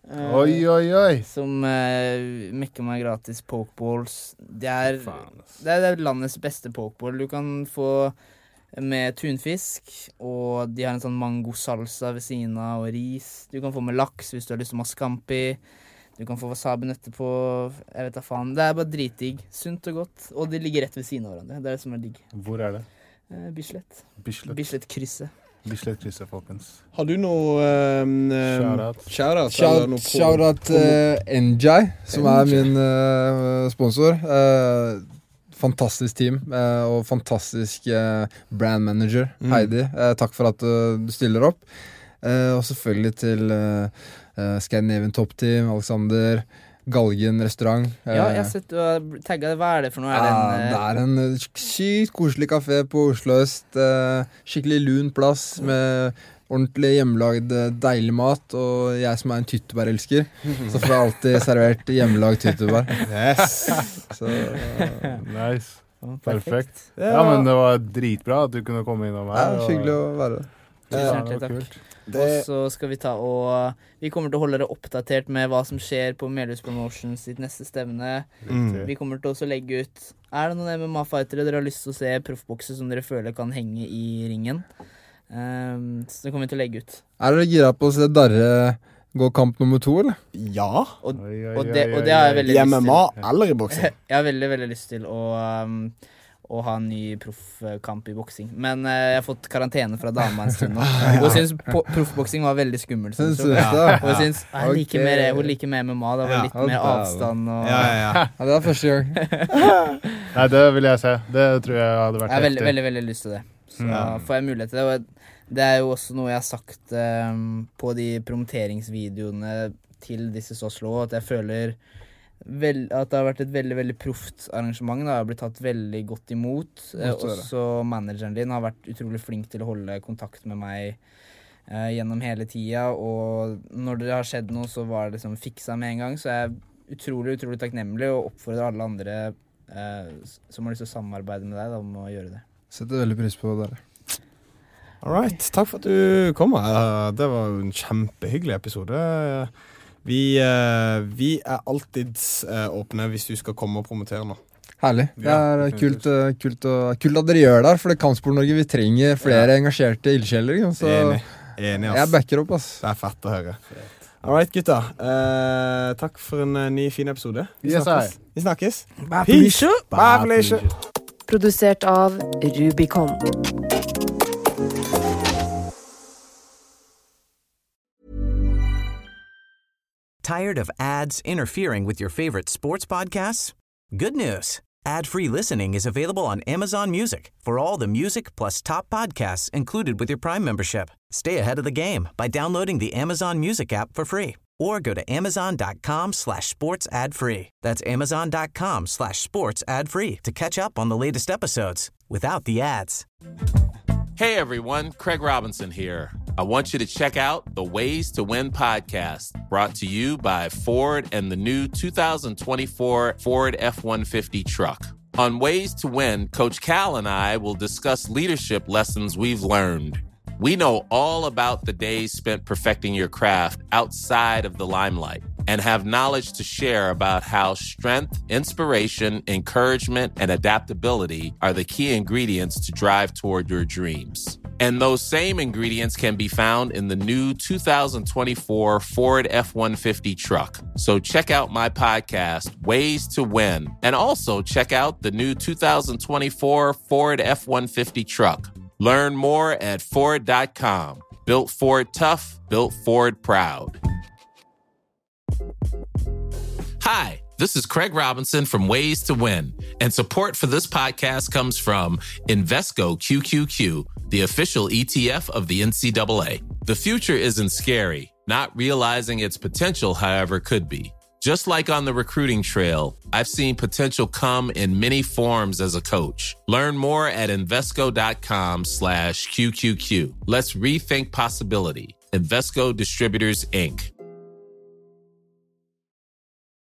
Uh, oi, oi, oi. Som uh, mekker meg gratis pokeballs. Det er, det er landets beste pokeball. Du kan få med tunfisk, og de har en sånn mango-salsa ved siden av, og ris. Du kan få med laks hvis du har lyst til å ha scampi. Du kan få wasabi-nøtter på, jeg vet da faen. Det er bare dritdigg. Sunt og godt. Og de ligger rett ved siden av hverandre. Det er det som er digg. Hvor er det? Uh, Bislett. Bislett. Bislett-krysset. Bislett-krysset, folkens. Har du noe um, Shout-out. Shout-out, Shout, shout-out uh, N J, som N J. er min uh, sponsor. Uh, fantastisk team, uh, og fantastisk uh, brand manager, mm. Heidi. Uh, takk for at uh, du stiller opp. Uh, og selvfølgelig til uh, uh, Scandinavian Top Team, Alexander, Galgen restaurant. Ja, jeg har sett du har tagget. Hva er det for noe? Er ja, det, en, det er en sykt koselig kafé på Oslo Øst. Uh, skikkelig lun plass med ordentlig hjemmelagd deilig mat. Og jeg som er en tyttebærelsker, så får jeg alltid servert hjemmelagd tyttebær. Yes! Så, uh, nice. Perfekt. Ja, men det var dritbra at du kunne komme innom her. Ja, hyggelig å være der. Tusen hjertelig takk. Det... Og så skal vi ta og vi kommer til å holde dere oppdatert med hva som skjer på Melhus Promotions sitt neste stevne. Mm. Vi kommer til å også legge ut, er det noen M M A-fightere dere har lyst til å se proffbokse som dere føler kan henge i ringen? Um, så det kommer vi til å legge ut. Er dere gira på å se Darre gå kamp nummer to, eller? Ja. Og, og, det, og det har jeg veldig lyst til. I M M A eller i boksing? Jeg har veldig, veldig lyst til å... Um, og ha en ny proffkamp i boksing. Men uh, jeg har fått karantene fra dama en stund nå. Hun synes proffboksing var veldig skummel. Synes hun. Ja. Og hun synes jeg liker okay. mer, hun liker mer M M A. Det var ja, litt mer avstand. Og... Ja, ja, ja. ja, det var første gang. Nei, det vil jeg se. Det tror jeg hadde vært jeg har veldig, veldig, veldig lyst til det. Så mm. får jeg mulighet til det. Og det er jo også noe jeg har sagt um, på de promoteringsvideoene til disse Oslo, at jeg føler vel, at det har vært et veldig, veldig proft arrangement. Det har blitt tatt veldig godt imot. Eh, også manageren din har vært utrolig flink til å holde kontakt med meg eh, gjennom hele tida, og når det har skjedd noe, så var det liksom fiksa med en gang. Så jeg er utrolig, utrolig takknemlig og oppfordrer alle andre eh, som har lyst til å samarbeide med deg da, om å gjøre det. Setter veldig pris på det. Alright, takk for at du kom. Det var en kjempehyggelig episode. Vi, uh, vi er alltid uh, åpne hvis du skal komme og promotere nå. Herlig. Det er ja, kult, uh, kult, uh, kult at dere gjør det her, for det Kampsport-Norge, vi trenger flere ja. engasjerte ildsjeler. Så enig. Enig, ass. Jeg backer opp, ass. Det er fett å høre. Alright, gutta. Uh, takk for en uh, ny, fin episode. Vi yes, snakkes. Vi snakkes. Bye, Felicia. Bye, Felicia. Produsert av Rubicon. Tired of ads interfering with your favorite sports podcasts? Good news. Ad-free listening is available on Amazon Music for all the music plus top podcasts included with your Prime membership. Stay ahead of the game by downloading the Amazon Music app for free or go to amazon.com slash sports ad free. That's amazon.com slash sports ad free to catch up on the latest episodes without the ads. Hey everyone, Craig Robinson here. I want you to check out the Ways to Win podcast, brought to you by Ford and the new two thousand twenty-four Ford F one fifty truck. On Ways to Win, Coach Cal and I will discuss leadership lessons we've learned. We know all about the days spent perfecting your craft outside of the limelight and have knowledge to share about how strength, inspiration, encouragement, and adaptability are the key ingredients to drive toward your dreams. And those same ingredients can be found in the new two thousand twenty-four Ford F one fifty truck. So check out my podcast, Ways to Win, and also check out the new two thousand twenty-four Ford F one fifty truck. Learn more at Ford dot com. Built Ford tough, built Ford proud. Hi, this is Craig Robinson from Ways to Win, and support for this podcast comes from Invesco Q Q Q, the official E T F of the N C double A. The future isn't scary. Not realizing its potential, however, could be. Just like on the recruiting trail, I've seen potential come in many forms as a coach. Learn more at Invesco.com slash QQQ. Let's rethink possibility. Invesco Distributors, Incorporated.